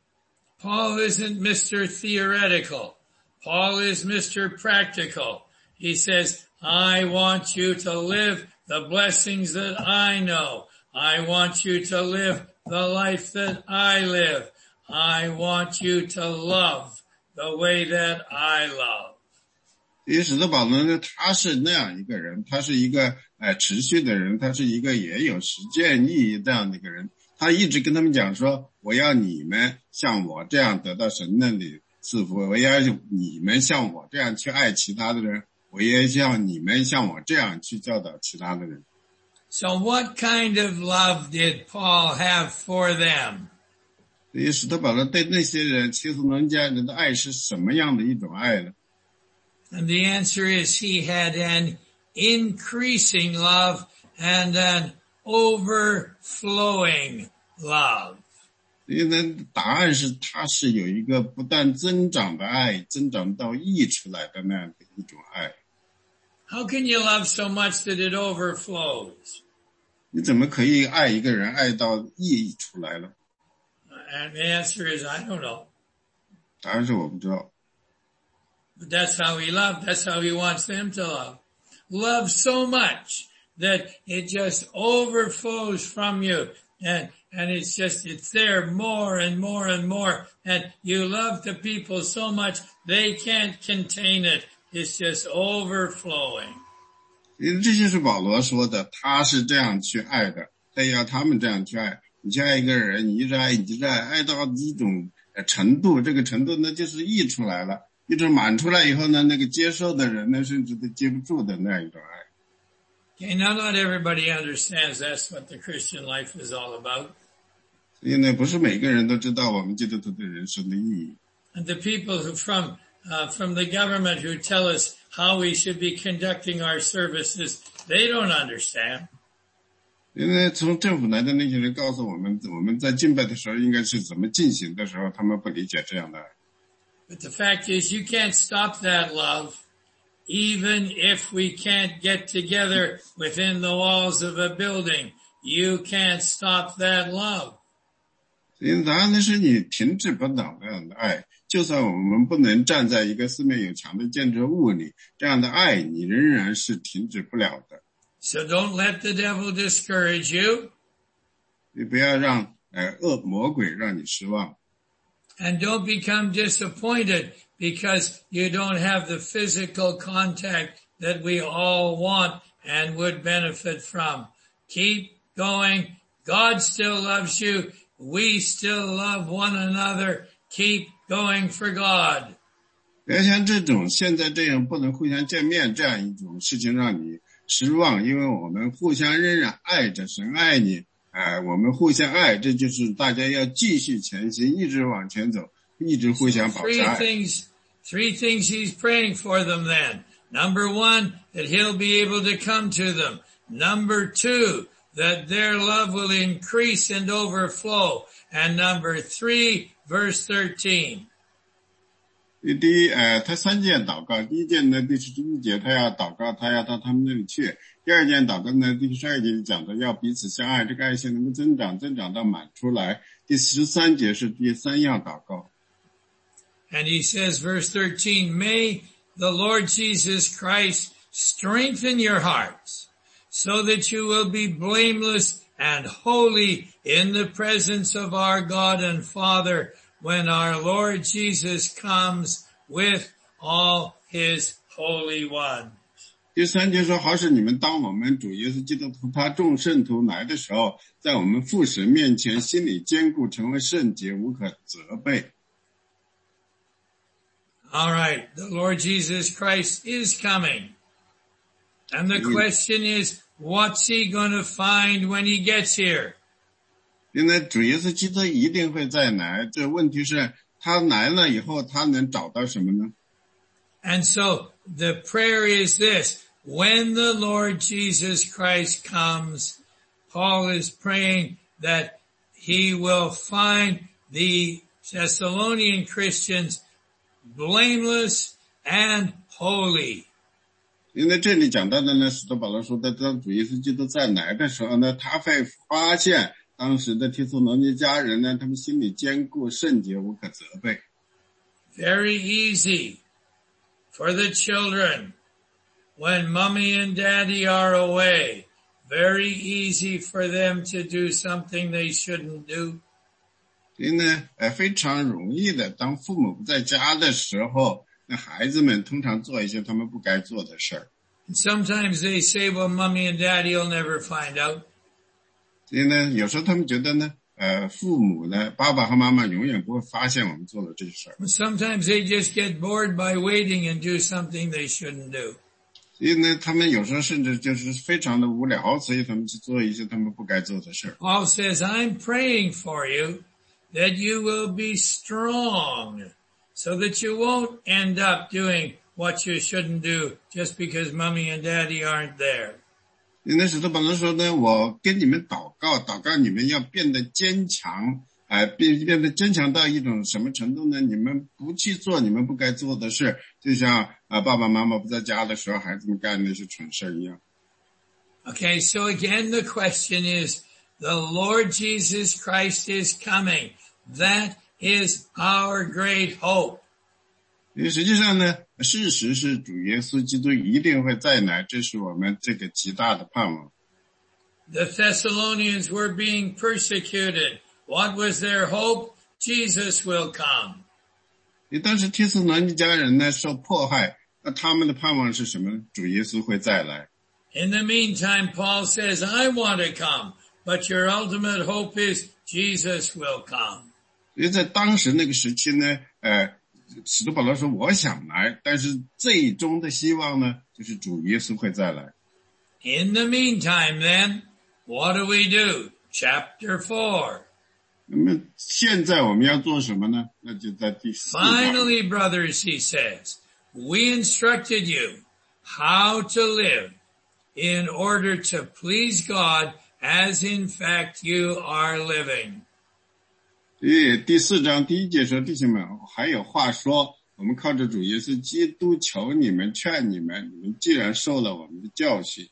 Paul isn't Mr. Theoretical. Paul is Mr. Practical. He says, I want you to live the blessings that I know. I want you to live the life that I live. I want you to love the way that I love. 因为使徒保罗呢，他是那样一个人，他是一个持续的人，他是一个也有实践意义这样的一个人。他一直跟他们讲说，我要你们像我这样得到神那里赐福，我要你们像我这样去爱其他的人，我也要你们像我这样去教导其他的人。 So what kind of love did Paul have for them? 所以使徒保罗对那些人帖撒罗尼迦人的爱是什么样的一种爱呢？ And the answer is he had an increasing love and an overflowing love. 所以呢，答案是他是有一个不断增长的爱，增长到溢出来的那样的一种爱。 How can you love so much that it overflows? 你怎么可以爱一个人爱到溢出来了？ And the answer is, I don't know. 答案是我不知道。 But that's how he loved. That's how he wants them to love. Love so much that it just overflows from you. And it's there more and more and more. And you love the people so much, they can't contain it. It's just overflowing. 因为这就是保罗说的，他是这样去爱的，他要他们这样去爱。你去爱一个人，你一直爱，你一直爱，爱到一种程度，这个程度呢就是溢出来了，一直满出来以后呢，那个接受的人呢，甚至都接不住的那一种爱。 Okay, now not everybody understands that's what the Christian life is all about. 所以呢，不是每个人都知道我们基督徒的人生的意义。 And the people who from the government who tell us how we should be conducting our services, they don't understand. 因为从政府来的那些人告诉我们，我们在敬拜的时候应该是怎么进行的时候，他们不理解这样的爱。 But the fact is, you can't stop that love, even if we can't get together within the walls of a building. You can't stop that love. 因为答案呢是你停止不了这样的爱，就算我们不能站在一个四面有墙的建筑物里，这样的爱你仍然是停止不了的。 So don't let the devil discourage you. 你不要让魔鬼让你失望。 And don't become disappointed because you don't have the physical contact that we all want and would benefit from. Keep going. God still loves you. We still love one another. Keep going for God. 不要像这种现在这样不能互相见面这样一种事情让你失望，因为我们互相仍然爱着，神爱你，我们互相爱，这就是大家要继续前行，一直往前走，一直互相保持爱。 Three things he's praying for them then. Number one, that he'll be able to come to them. Number two, that their love will increase and overflow. And number three, verse 13. 第一，他三件祷告，第一件呢，第11节他要祷告，他要到他们那里去。第二件祷告呢，第12节讲的要彼此相爱，这个爱心能够增长到满出来。第13节是第三样祷告。 And he says, verse 13, may the Lord Jesus Christ strengthen your hearts so that you will be blameless and holy in the presence of our God and Father when our Lord Jesus comes with all his holy ones. 第三节说，好使你们当我们主耶稣基督他众圣徒来的时候，在我们父神面前心里坚固，成为圣洁，无可责备。 All right, the Lord Jesus Christ is coming. And the question is, what's he going to find when he gets here? 现在主耶稣基督一定会再来，这问题是他来了以后他能找到什么呢？ And so the prayer is this, when the Lord Jesus Christ comes, Paul is praying that he will find the Thessalonian Christians blameless and holy. 因为这里讲到的呢，使徒保罗说的，当主耶稣基督再来的时候呢，他会发现当时的帖撒罗尼迦人呢，他们心里坚固圣洁，无可责备。 Very easy for the children when mommy and daddy are away. Very easy for them to do something they shouldn't do. 所以呢非常容易的，当父母不在家的时候，那孩子们通常做一些他们不该做的事儿。 And sometimes they say, well, mommy and daddy will never find out. 所以呢有时候他们觉得呢父母呢爸爸和妈妈永远不会发现我们做了这事儿。 Sometimes they just get bored by waiting and do something they shouldn't do. 所以呢他们有时候甚至就是非常的无聊，所以他们去做一些他们不该做的事儿。 Paul says, I'm praying for you that you will be strong so that you won't end up doing what you shouldn't do just because mommy and daddy aren't there. 因为使徒保罗说呢，我跟你们祷告你们要变得坚强，变得坚强到一种什么程度呢？你们不去做你们不该做的事，就像爸爸妈妈不在家的时候，孩子们干那些蠢事一样。 Okay, so again the question is, the Lord Jesus Christ is coming. That is our great hope. 因为实际上呢，事实是主耶稣基督一定会再来，这是我们这个极大的盼望。 The Thessalonians were being persecuted. What was their hope? Jesus will come. 当时帖撒罗尼迦人呢受迫害，那他们的盼望是什么呢？主耶稣会再来。 In the meantime, Paul says, I want to come, but your ultimate hope is Jesus will come. 所以在当时那个时期呢，使徒保罗说我想来，但是最终的希望呢，就是主耶稣会再来。 In the meantime then, what do we do? Chapter 4. 那么现在我们要做什么呢？那就在第4章。 Finally, brothers, he says, we instructed you how to live in order to please God as in fact you are living. 第4章第1节说，弟兄们，还有话说，我们靠着主耶稣基督求你们劝你们，你们既然受了我们的教训。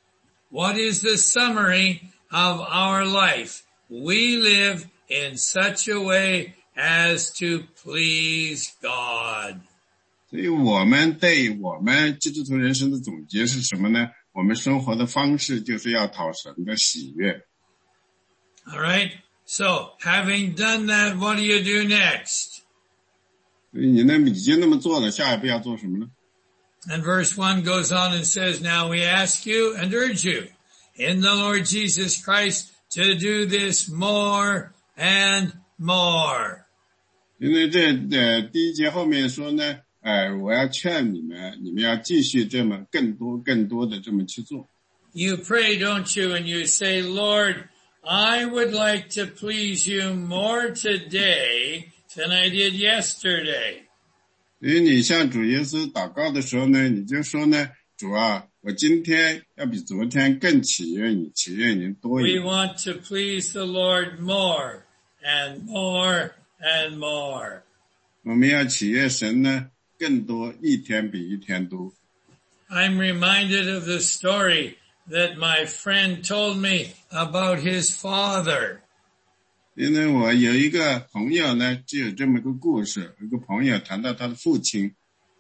What is the summary of our life? We live in such a way as to please God. 所以我们基督徒人生的总结是什么呢？我们生活的方式就是要讨神的喜悦。 All right. So, having done that, what do you do next? 你呢已经那么做了，下一步要做什么呢？ And verse 1 goes on and says, Now we ask you and urge you in the Lord Jesus Christ to do this more and more. 因为这第1节后面说呢，我要劝你们要继续这么更多的这么去做。 You pray, don't you, and you say, Lord, I would like to please you more today than I did yesterday. 所以你向主耶稣祷告的时候呢，你就说呢，主啊，我今天要比昨天更祈愿您多一点。 We want to please the Lord more and more and more. 我们要祈愿神呢更多，一天比一天多。 I'm reminded of the story that my friend told me about his father. 因为我有一个朋友呢，就有这么个故事，有个朋友谈到他的父亲。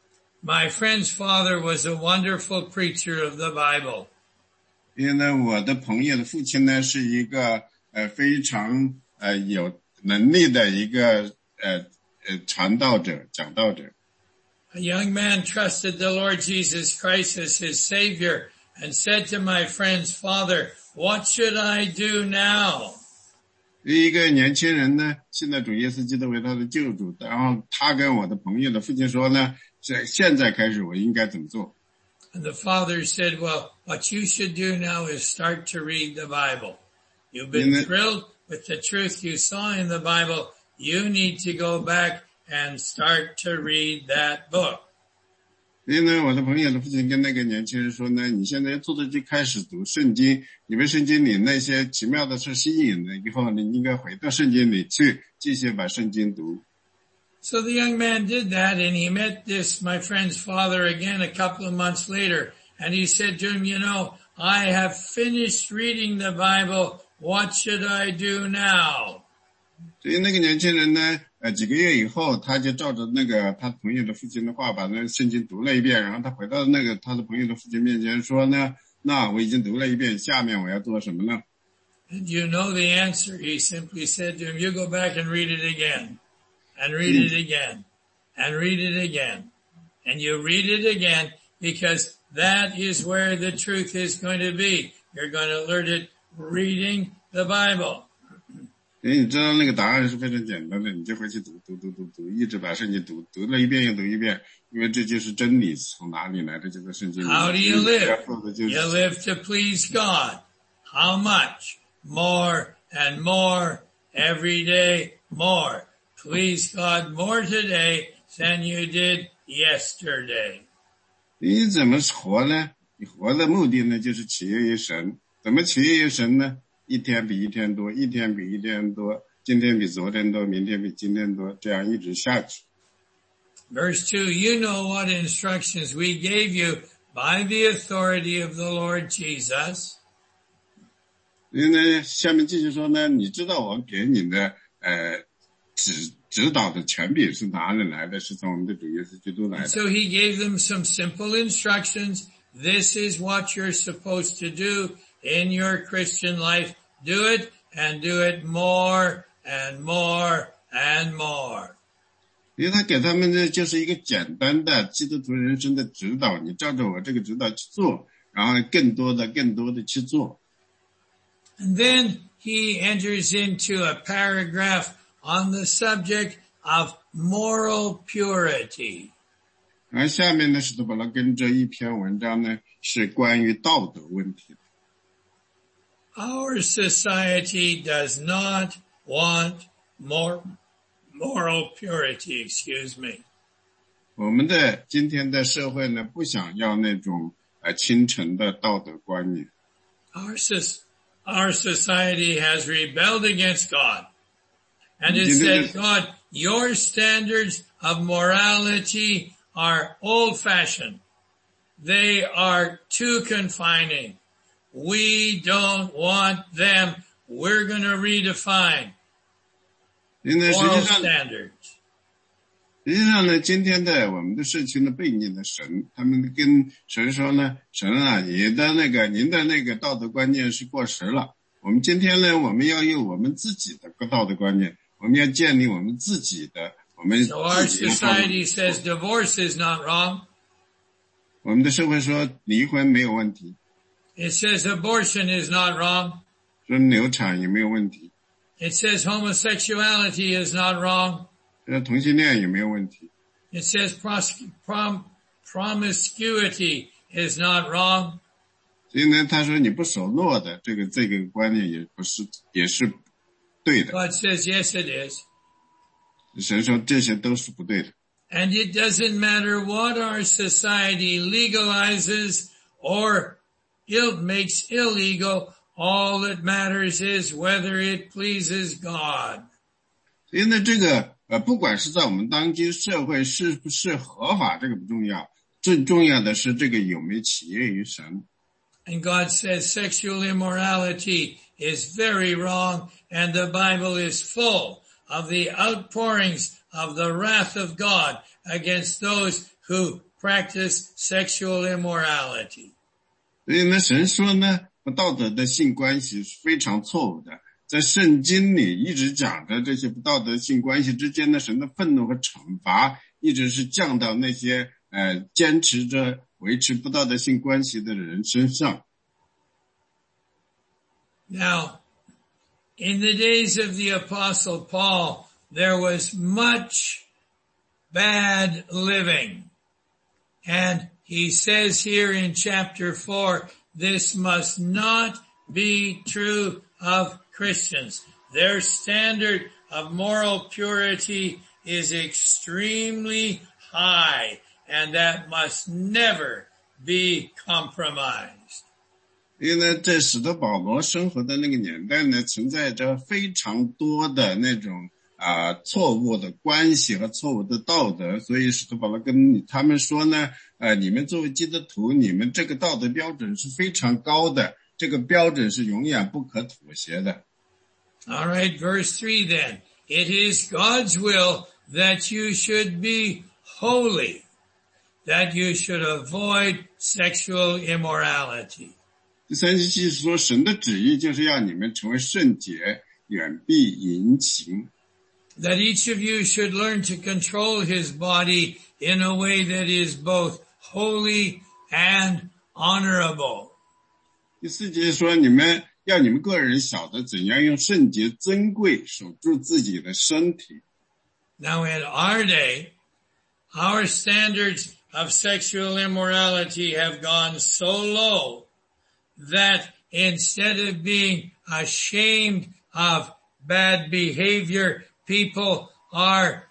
My friend's father was a wonderful preacher of the Bible. 因为我的朋友的父亲呢，是一个非常有能力的一个传道者、讲道者。 A young man trusted the Lord Jesus Christ as his Savior and said to my friend's father, What should I do now? 一个年轻人呢，现在主耶稣基督为他的救主，然后他跟我的朋友的父亲说呢，现在开始我应该怎么做？ And the father said, Well, what you should do now is start to read the Bible. You've been thrilled with the truth you saw in the Bible. You need to go back and start to read that book. 所以呢，我的朋友的父亲跟那个年轻人说呢，你现在做的就开始读圣经，你被圣经里那些奇妙的事吸引了以后，你应该回到圣经里去，继续把圣经读。 So the young man did that, and he met my friend's father again a couple of months later, and he said to him, I have finished reading the Bible. What should I do now? 所以那个年轻人呢，几个月以后，他就照着那个他朋友的父亲的话，把那圣经读了一遍，然后他回到那个他的朋友的父亲面前说呢，那我已经读了一遍，下面我要做什么呢？ And you know the answer. He simply said to him, you go back and read it again, and read it again, and read it again. And you read it again because that is where the truth is going to be. You're going to learn it reading the Bible. 因为你知道那个答案是非常简单的，你就回去读，一直把圣经读了一遍又读一遍，因为这就是真理从哪里来的，就在圣经里。 How do you live? You live to please God. How much? More and more, every day more. Please God more today than you did yesterday. 你怎么活呢？你活的目的呢，就是取悦于神。怎么取悦于神呢？一天比一天多，一天比一天多，今天比昨天多，明天比今天多，这样一直下去。 Verse 2, you know what instructions we gave you by the authority of the Lord Jesus. 因为呢，下面继续说呢，你知道我给你的指导的权柄是哪里来的？是从我们的主耶稣基督来的。 So he gave them some simple instructions. This is what you're supposed to do in your Christian life. Do it and do it more and more and more. 因为他给他们的就是一个简单的基督徒人生的指导，你照着我这个指导去做，然后更多的去做。 And then he enters into a paragraph on the subject of moral purity. 而下面呢，使徒保罗跟这一篇文章呢，是关于道德问题的。 Our society does not want moral purity, excuse me. 我们的今天的社会呢，不想要那种清纯的道德观念。 Our society has rebelled against God. And it said, God, your standards of morality are old-fashioned. They are too confining. We don't want them. We're going to redefine moral standards. 实际上呢，今天的我们的社区呢，背逆了神，他们跟神说呢，神啊，您的那个道德观念是过时了。我们今天呢，我们要用我们自己的道德观念，我们要建立我们自己的。 So our society says divorce is not wrong. 我们的社会说离婚没有问题。 It says abortion is not wrong. 说流产也没有问题。 It says homosexuality is not wrong. 说同性恋也没有问题。 It says promiscuity is not wrong. 所以呢，他说你不守诺的这个观念也是对的。 God says yes, it is. 神说这些都是不对的。 And it doesn't matter what our society legalizes or makes illegal. All that matters is whether it pleases God. 所以呢，这个不管是在我们当今社会是不是合法，这个不重要，最重要的是这个有没有起悦于神。 And God says sexual immorality is very wrong, and the Bible is full of the outpourings of the wrath of God against those who practice sexual immorality. 所以呢，神说呢，不道德的性关系是非常错误的。在圣经里一直讲的这些不道德性关系之间的神的愤怒和惩罚，一直是降到那些坚持着维持不道德性关系的人身上。 Now, in the days of the Apostle Paul, there was much bad living. And he says here in chapter 4, this must not be true of Christians. Their standard of moral purity is extremely high, and that must never be compromised. 因为呢，在使徒保罗生活的那个年代呢，存在着非常多的那种错误的关系和错误的道德，所以使徒保罗跟他们说呢，你们作为基督徒，你们这个道德标准是非常高的，这个标准是永远不可妥协的。 All right, verse 3 then. It is God's will that you should be holy, that you should avoid sexual immorality. 第37是说神的旨意就是要你们成为圣洁，远避淫情。 That each of you should learn to control his body in a way that is both holy and honorable. 第4节说你们个人晓得怎样用圣洁珍贵守住自己的身体。 Now in our day, our standards of sexual immorality have gone so low that instead of being ashamed of bad behavior, people are,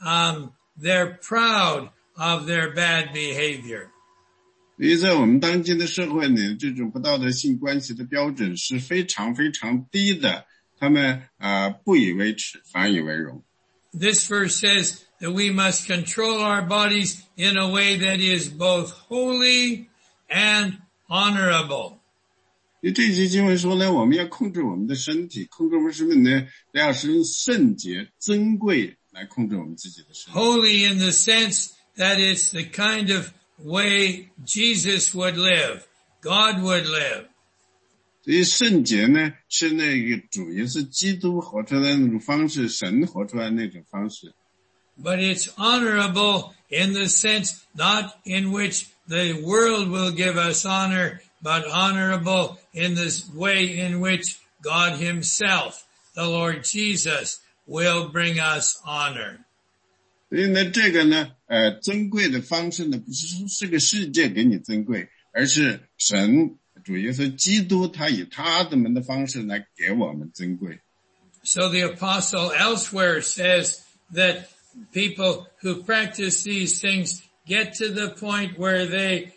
they're proud of their bad behavior. 所以在我们当今的社会呢，这种不道德性关系的标准是非常非常低的，他们不以为耻，反以为荣。 This verse says that we must control our bodies in a way that is both holy and honorable. 这节经文说呢，我们要控制我们的身体，控制我们身体呢，要是用圣洁、珍贵来控制我们自己的身体。 Holy in the sense that it's the kind of way Jesus would live, God would live. 所以圣洁呢，是那个主耶稣基督活出来的那种方式，神活出来的那种方式。 But it's honorable in the sense not in which the world will give us honor, but honorable in this way in which God himself, the Lord Jesus, will bring us honor. 所以呢，这个呢，珍贵的方式呢，不是说这个世界给你珍贵，而是神主耶稣基督他以他们的方式来给我们珍贵。 So the apostle elsewhere says that people who practice these things get to the point where they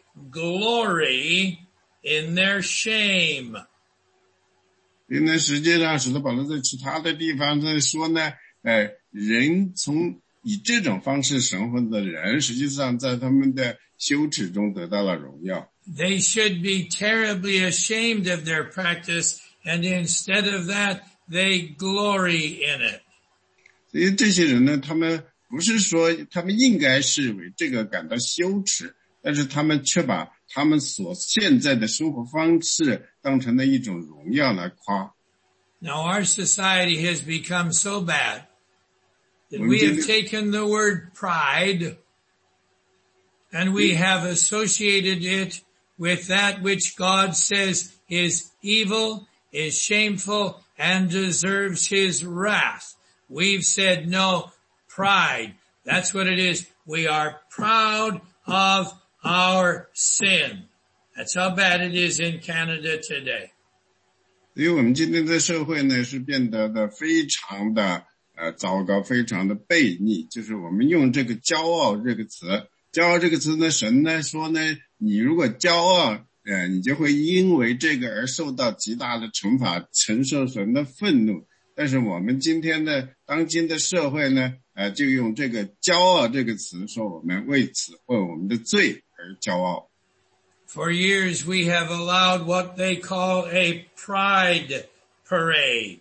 glory in their shame. 所以呢，实际上使徒保罗在其他的地方在说呢，人从以这种方式生活的人，实际上在他们的羞耻中得到了荣耀。 They should be terribly ashamed of their practice, and instead of that, they glory in it. 所以这些人呢，他们不是说他们应该是为这个感到羞耻，但是他们却把他们所现在的生活方式当成了一种荣耀来夸。 Now our society has become so bad that we have taken the word pride and we have associated it with that which God says is evil, is shameful, and deserves his wrath. We've said no, pride. That's what it is. We are proud of our sin. That's how bad it is in Canada today. 所以我们今天的社会呢，是变得的非常的糟糕，非常的悖逆。就是我们用这个骄傲这个词，骄傲这个词呢，神呢说呢，你如果骄傲，你就会因为这个而受到极大的惩罚，承受神的愤怒。但是我们今天的当今的社会呢，就用这个骄傲这个词，说我们为我们的罪而骄傲。 For years we have allowed what they call a pride parade.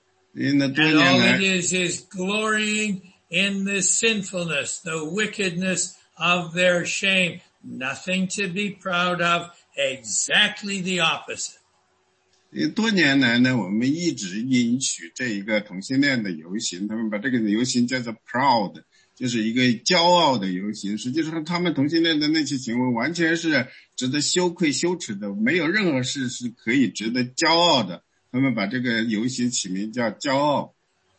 And all it is glorying in the sinfulness, the wickedness of their shame. Nothing to be proud of, exactly the opposite. 多年来呢，我们一直允许这一个同性恋的游行，他们把这个游行叫做 proud， 就是一个骄傲的游行。实际上他们同性恋的那些行为完全是值得羞愧羞耻的，没有任何事是可以值得骄傲的。他们把这个游行起名叫骄傲。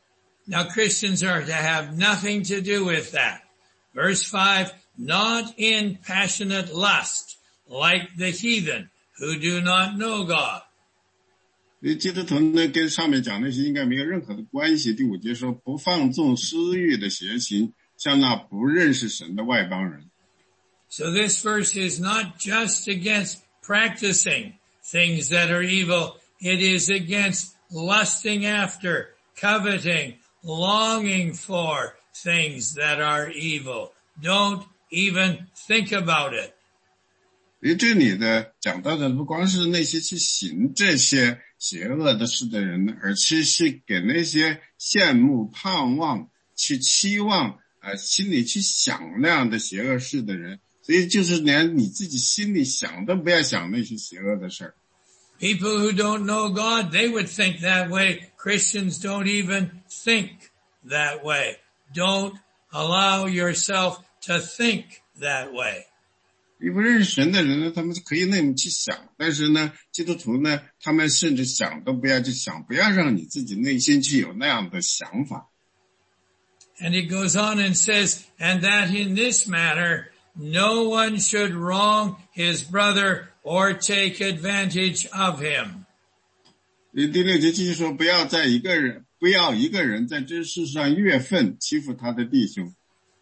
Now Christians are to have nothing to do with that. Verse 5, not in passionate lust, like the heathen who do not know God. 基督徒呢，跟上面讲那些应该没有任何的关系。第5节说，不放纵私欲的邪行，像那不认识神的外邦人。 So this verse is not just against practicing things that are evil. It is against lusting after, coveting, longing for things that are evil. Don't even think about it. 所以这里的讲到的不光是那些去行这些邪恶的事的人，而是给那些羡慕、盼望、去期望心里去想那样的邪恶事的人。所以就是连你自己心里想都不要想那些邪恶的事儿。 People who don't know God, they would think that way. Christians don't even think that way. Don't allow yourself to think that way. 不认识神的人呢，他们可以那么去想，但是呢，基督徒呢，他们甚至想都不要去想，不要让你自己内心去有那样的想法。 And it goes on and says, and that in this matter, no one should wrong his brother or take advantage of him. 第6节继续说，不要一个人在这事上越分欺负他的弟兄。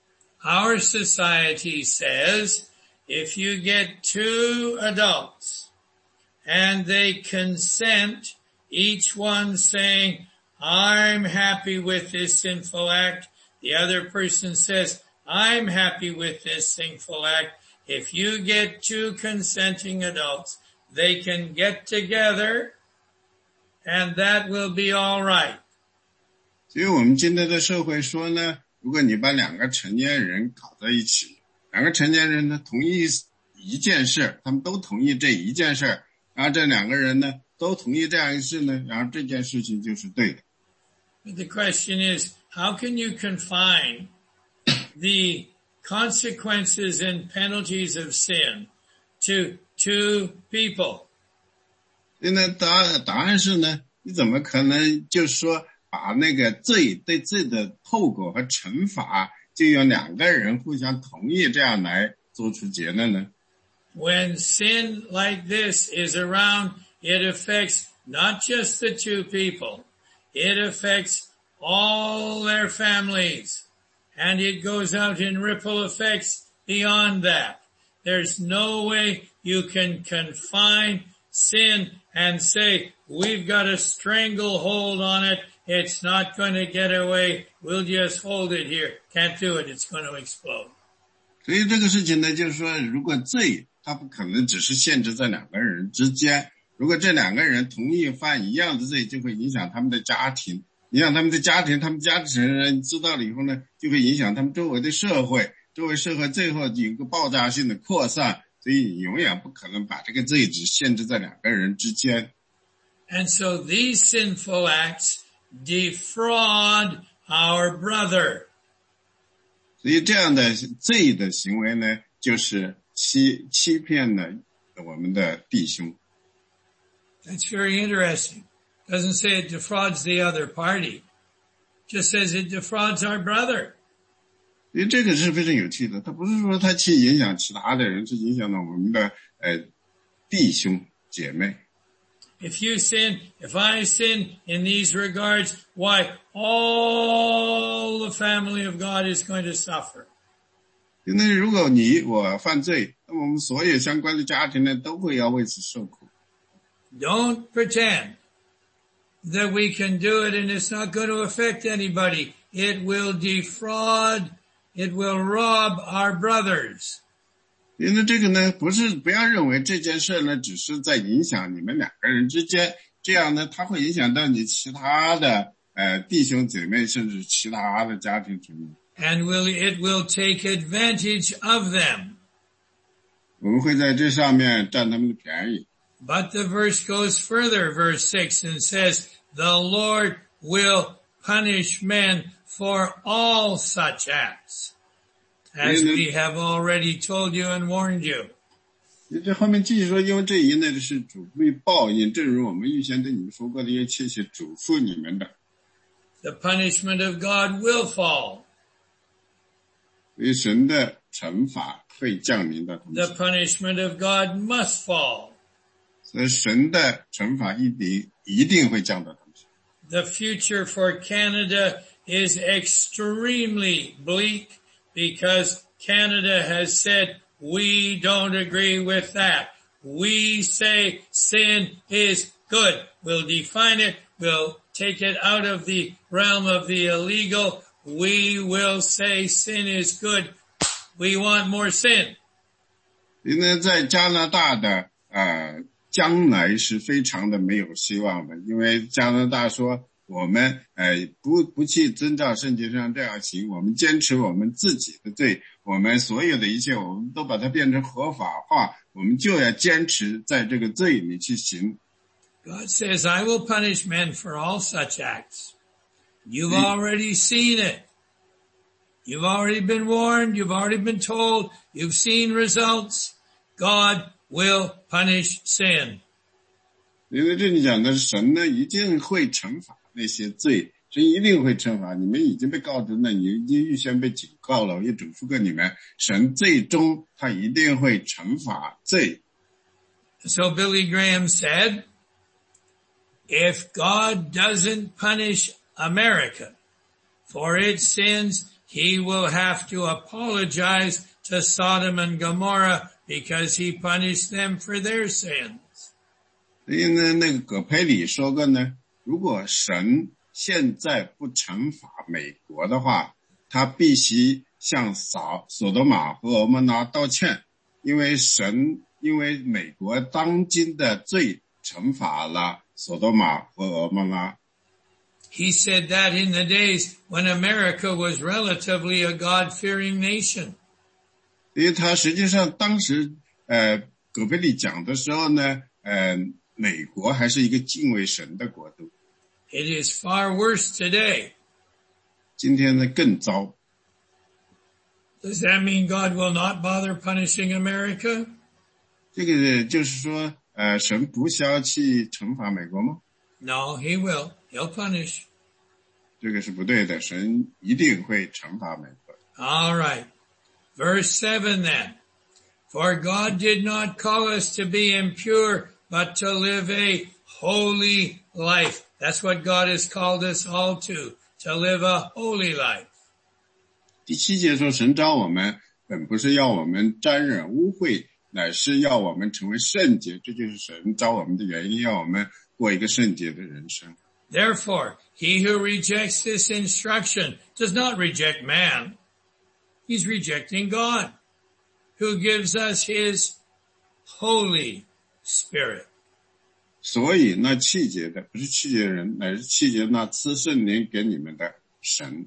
Our society says, if you get 2 adults and they consent, each one saying, I'm happy with this sinful act. The other person says, I'm happy with this sinful act. If you get 2 consenting adults, they can get together and that will be all right. 所以我们今天的社会说呢，如果你把2个成年人搞在一起，2个成年人呢同意一件事，他们都同意这一件事，然后这2个人呢都同意这样一事呢，然后这件事情就是对的。 But the question is, how can you confine the consequences and penalties of sin to 2 people? 所以呢，答案是呢，你怎么可能就是说把那个对罪的后果和惩罚就用2个人互相同意这样来做出结论呢？ When sin like this is around, it affects not just the 2 people. It affects all their families. And it goes out in ripple effects beyond that. There's no way you can confine sin and say, we've got a stranglehold on it. It's not going to get away. We'll just hold it here. Can't do it. It's going to explode. 所以这个事情呢，就是说，如果罪它不可能只是限制在2个人之间，如果这2个人同意犯一样的罪，就会影响他们的家庭，影响他们的家庭，他们家庭人知道了以后呢，就会影响他们周围的社会，周围社会最后有一个爆炸性的扩散，所以永远不可能把这个罪只限制在2个人之间。 And so these sinful acts defraud our brother. 所以这样的罪的行为呢，就是欺骗了我们的弟兄。 That's very interesting. Doesn't say it defrauds the other party. Just says it defrauds our brother. 所以这个是非常有趣的，他不是说他去影响其他的人，是影响了我们的弟兄姐妹。 If I sin in these regards, why all the family of God is going to suffer. 那如果我犯罪，那么我们所有相关的家庭呢，都会要为此受苦。 Don't pretend that we can do it and it's not going to affect anybody. It will defraud, it will rob our brothers. 因为这个呢，不要认为这件事呢，只是在影响你们2个人之间，这样呢，它会影响到你其他的弟兄姐妹，甚至其他的家庭成员。 And it will take advantage of them. 我们会在这上面占他们的便宜。 But the verse goes further, verse 6, and says, the Lord will punish men for all such acts, as we have already told you and warned you. 这后面继续说，因为这一类的是主会报应，正如我们预先对你们说过的，也切切嘱咐你们的。 The punishment of God will fall. 所以神的惩罚会降临到他们。 The punishment of God must fall. 所以神的惩罚一定会降到他们。 The future for Canada is extremely bleak because Canada has said, we don't agree with that. We say sin is good. We'll define it. We'll take it out of the realm of the illegal. We will say sin is good. We want more sin. 因为在加拿大的将来是非常的没有希望的，因为加拿大说我们不去遵照圣经上这样行，我们坚持我们自己的罪，我们所有的一切我们都把它变成合法化，我们就要坚持在这个罪里去行。 God says, I will punish men for all such acts. You've already seen it. You've already been warned. You've already been told. You've seen results. God will punish sin. 因为这里讲的是神呢一定会惩罚那些罪，神一定会惩罚。你们已经被告知了，你已经预先被警告了，我也嘱咐过你们，神最终他一定会惩罚罪。 So Billy Graham said, if God doesn't punish America for its sins, he will have to apologize to Sodom and Gomorrah because he punished them for their sins. 所以呢，那个葛培理说过呢，如果神现在不惩罚美国的话，他必须向索多玛和俄摩拉道歉，因为美国当今的罪惩罚了索多玛和俄摩拉。 He said that in the days when America was relatively a God-fearing nation. 因为他实际上当时葛培理讲的时候呢，美国还是一个敬畏神的国度。 It is far worse today. 今天呢更糟。 Does that mean God will not bother punishing America? 这个就是说，神不需要去惩罚美国吗？ No, he will. He'll punish. 这个是不对的，神一定会惩罚美国。 All right. Verse 7 then. For God did not call us to be impure, but to live a holy life. That's what God has called us all to live a holy life. 第7节说，神召我们，本不是要我们沾染污秽，乃是要我们成为圣洁。这就是神召我们的原因，要我们过一个圣洁的人生。 Therefore, he who rejects this instruction does not reject man. He's rejecting God, who gives us his Holy Spirit. 所以那弃绝的不是弃绝人，乃是弃绝那赐圣灵给你们的神。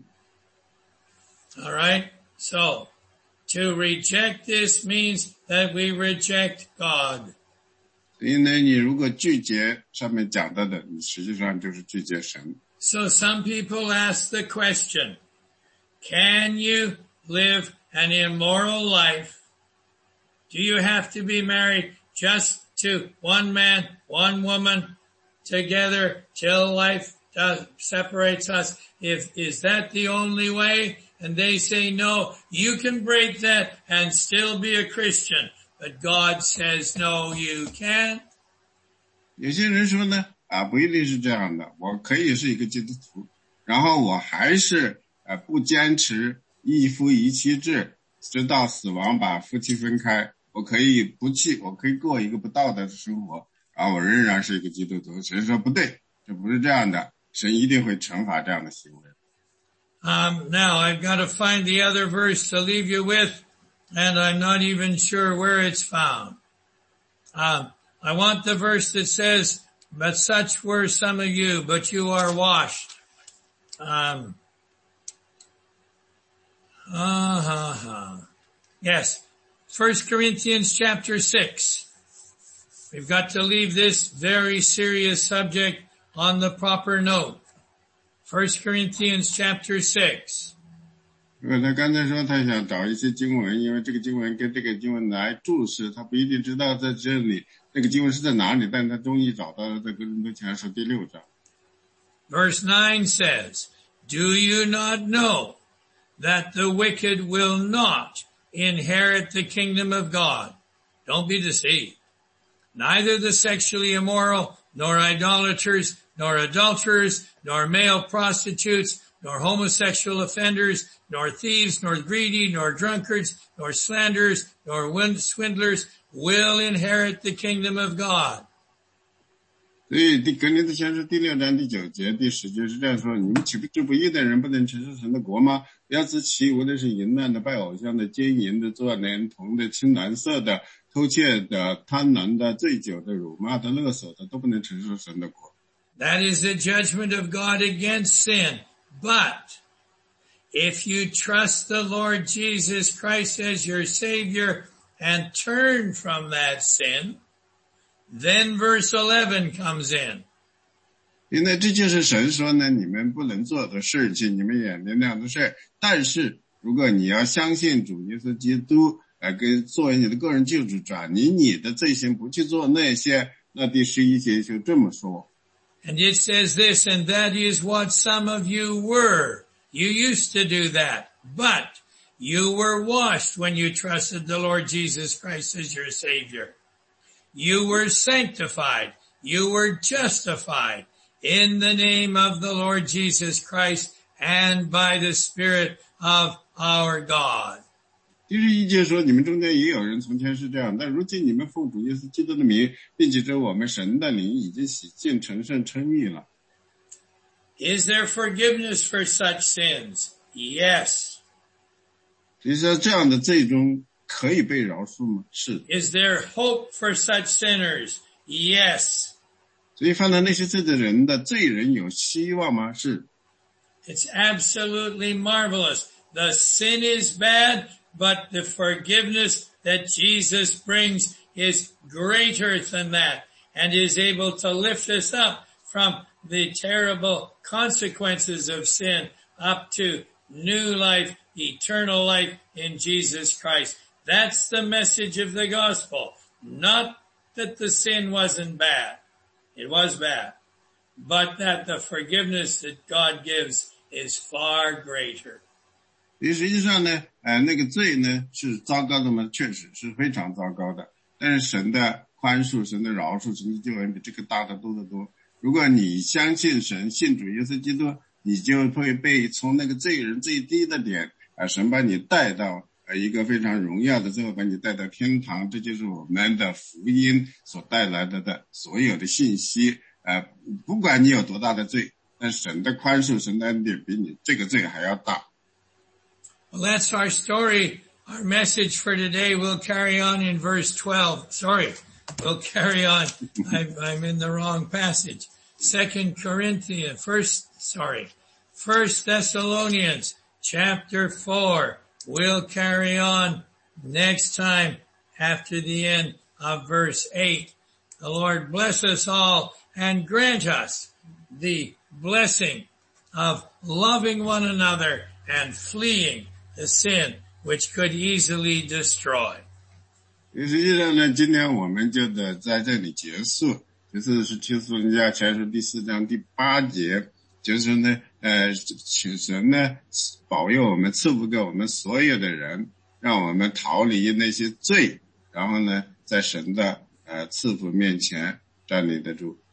All right. So, to reject this means that we reject God. 所以呢，你如果拒绝上面讲到的，你实际上就是拒绝神。 So some people ask the question, can you live an immoral life? Do you have to be married just to one man, one woman together till life separates us? Is that the only way? And they say, no, you can break that and still be a Christian. But God says, no, you can't. 有些人说呢，不一定是这样的，我可以是一个基督徒，然后我还是不坚持一夫一妻制，直到死亡把夫妻分开。我可以过一个不道德的生活，然后我仍然是一个基督徒。神说不对，这不是这样的，神一定会惩罚这样的行为。 Now I've got to find the other verse to leave you with, and I'm not even sure where it's found. I want the verse that says, but such were some of you, but you are washed. Yes. 1 Corinthians chapter 6. We've got to leave this very serious subject on the proper note. 1 Corinthians chapter 6. 他刚才说他想找一些经文，因为这个经文跟这个经文来注释，他不一定知道在这里那个经文是在哪里，但他终于找到了这个哥林多前书第6章。 Verse 9 says, Do you not know that the wicked will not inherit the kingdom of God? Don't be deceived. Neither the sexually immoral, nor idolaters, nor adulterers, nor male prostitutes, nor homosexual offenders, nor thieves, nor greedy, nor drunkards, nor slanderers, nor swindlers will inherit the kingdom of God. 所以格林多前书第6章第9节第10节是这样说，你们岂不知不义的人不能承受神的国吗？不要自欺，无论是淫乱的、拜偶像的、奸淫的、作连同的、青蓝色的、偷窃的、贪婪的、醉酒的、辱骂的、勒索的，都不能承受神的国。 That is the judgment of God against sin. But if you trust the Lord Jesus Christ as your Savior and turn from that sin, Then verse 11 comes in. 因为这就是神说呢，你们不能做的事情，你们眼里那样的事，但是如果你要相信主耶稣基督跟作为你的个人救主，转移你的罪行，不去做那些，那第11节就这么说。 And it says this, and that is what some of you were. You used to do that, but you were washed when you trusted the Lord Jesus Christ as your Savior. You were sanctified. You were justified in the name of the Lord Jesus Christ and by the Spirit of our God. 第11节说，你们中间也有人从前是这样，但如今你们奉主耶稣基督的名，并且这我们神的灵已经洗净成圣称义了。 Is there forgiveness for such sins? Yes. 其实这样的罪中可以被饶恕吗？是。 Is there hope for such sinners? Yes. 所以犯了那些罪的人的罪人有希望吗？是。 It's absolutely marvelous. The sin is bad, but the forgiveness that Jesus brings is greater than that and is able to lift us up from the terrible consequences of sin up to new life, eternal life in Jesus Christ. That's the message of the gospel. Not that the sin wasn't bad. It was bad. But that the forgiveness that God gives is far greater. 实际上呢，那个罪呢是糟糕的吗？确实是非常糟糕的。但是神的宽恕、神的饶恕、神的救恩比这个大得多得多。如果你相信神、信主耶稣基督，你就会被从那个罪人最低的点，神把你带到一个非常荣耀的，最后把你带到天堂。这就是我们的福音所带来的所有的信息。不管你有多大的罪，但神的宽恕、神的恩典比你这个罪还要大。 Well, that's our story. Our message for today will carry on in verse 12. Sorry, we'll carry on. I'm in the wrong passage. 1 Thessalonians chapter 4. We'll carry on next time after the end of verse 8. The Lord bless us all and grant us the blessing of loving one another and fleeing the sin which could easily destroy. 实际上呢，今天我们就得在这里结束。就是帖撒罗尼迦前书第4章第8节，就是呢，请神呢保佑我们，赐福给我们所有的人，让我们逃离那些罪，然后呢，在神的赐福面前站立得住。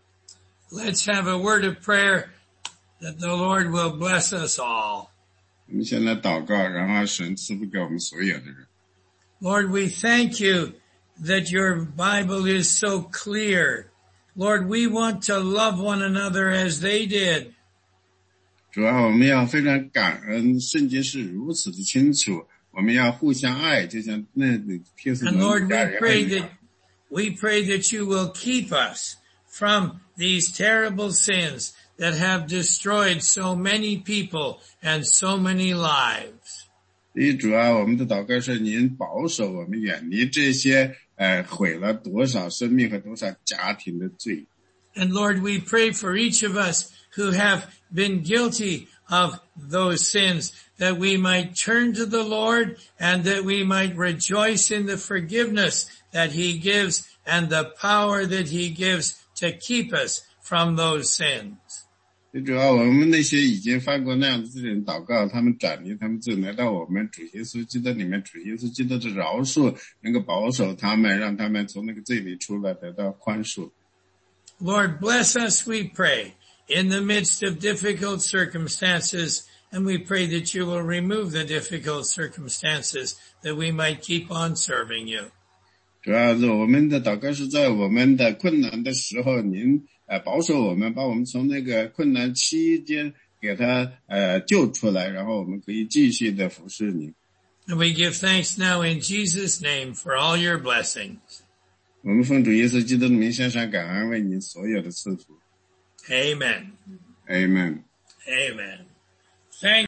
Let's have a word of prayer that the Lord will bless us all. 我们先来祷告，然后神赐福给我们所有的人。 Lord, we thank you that your Bible is so clear. Lord, we want to love one another as they did. 主要我们要非常感恩，圣经是如此的清楚，我们要互相爱，就像那帖撒罗尼迦人一样。 We pray that you will keep us from these terrible sins that have destroyed so many people and so many lives. 主要我们的祷告是您保守我们远离这些毁了多少生命和多少家庭的罪。 And Lord, we pray for each of us who have been guilty of those sins, that we might turn to the Lord and that we might rejoice in the forgiveness that he gives and the power that he gives to keep us from those sins. 主要我们那些已经犯过那样子的人祷告，他们转离他们罪，来到我们主耶稣基督里面，主耶稣基督的饶恕能够保守他们，让他们从那个罪里出来，得到宽恕。 Lord, bless us, we pray, in the midst of difficult circumstances, and we pray that you will remove the difficult circumstances, that we might keep on serving you. 主要是我们的祷告是在我们的困难的时候，您保守我们，把我们从那个困难期间给他救出来，然后我们可以继续的服侍您。 And we give thanks now in Jesus' name for all your blessings. 我们奉主耶稣基督的名献上感恩，为您所有的赐福。 Amen. Amen. Amen. Thank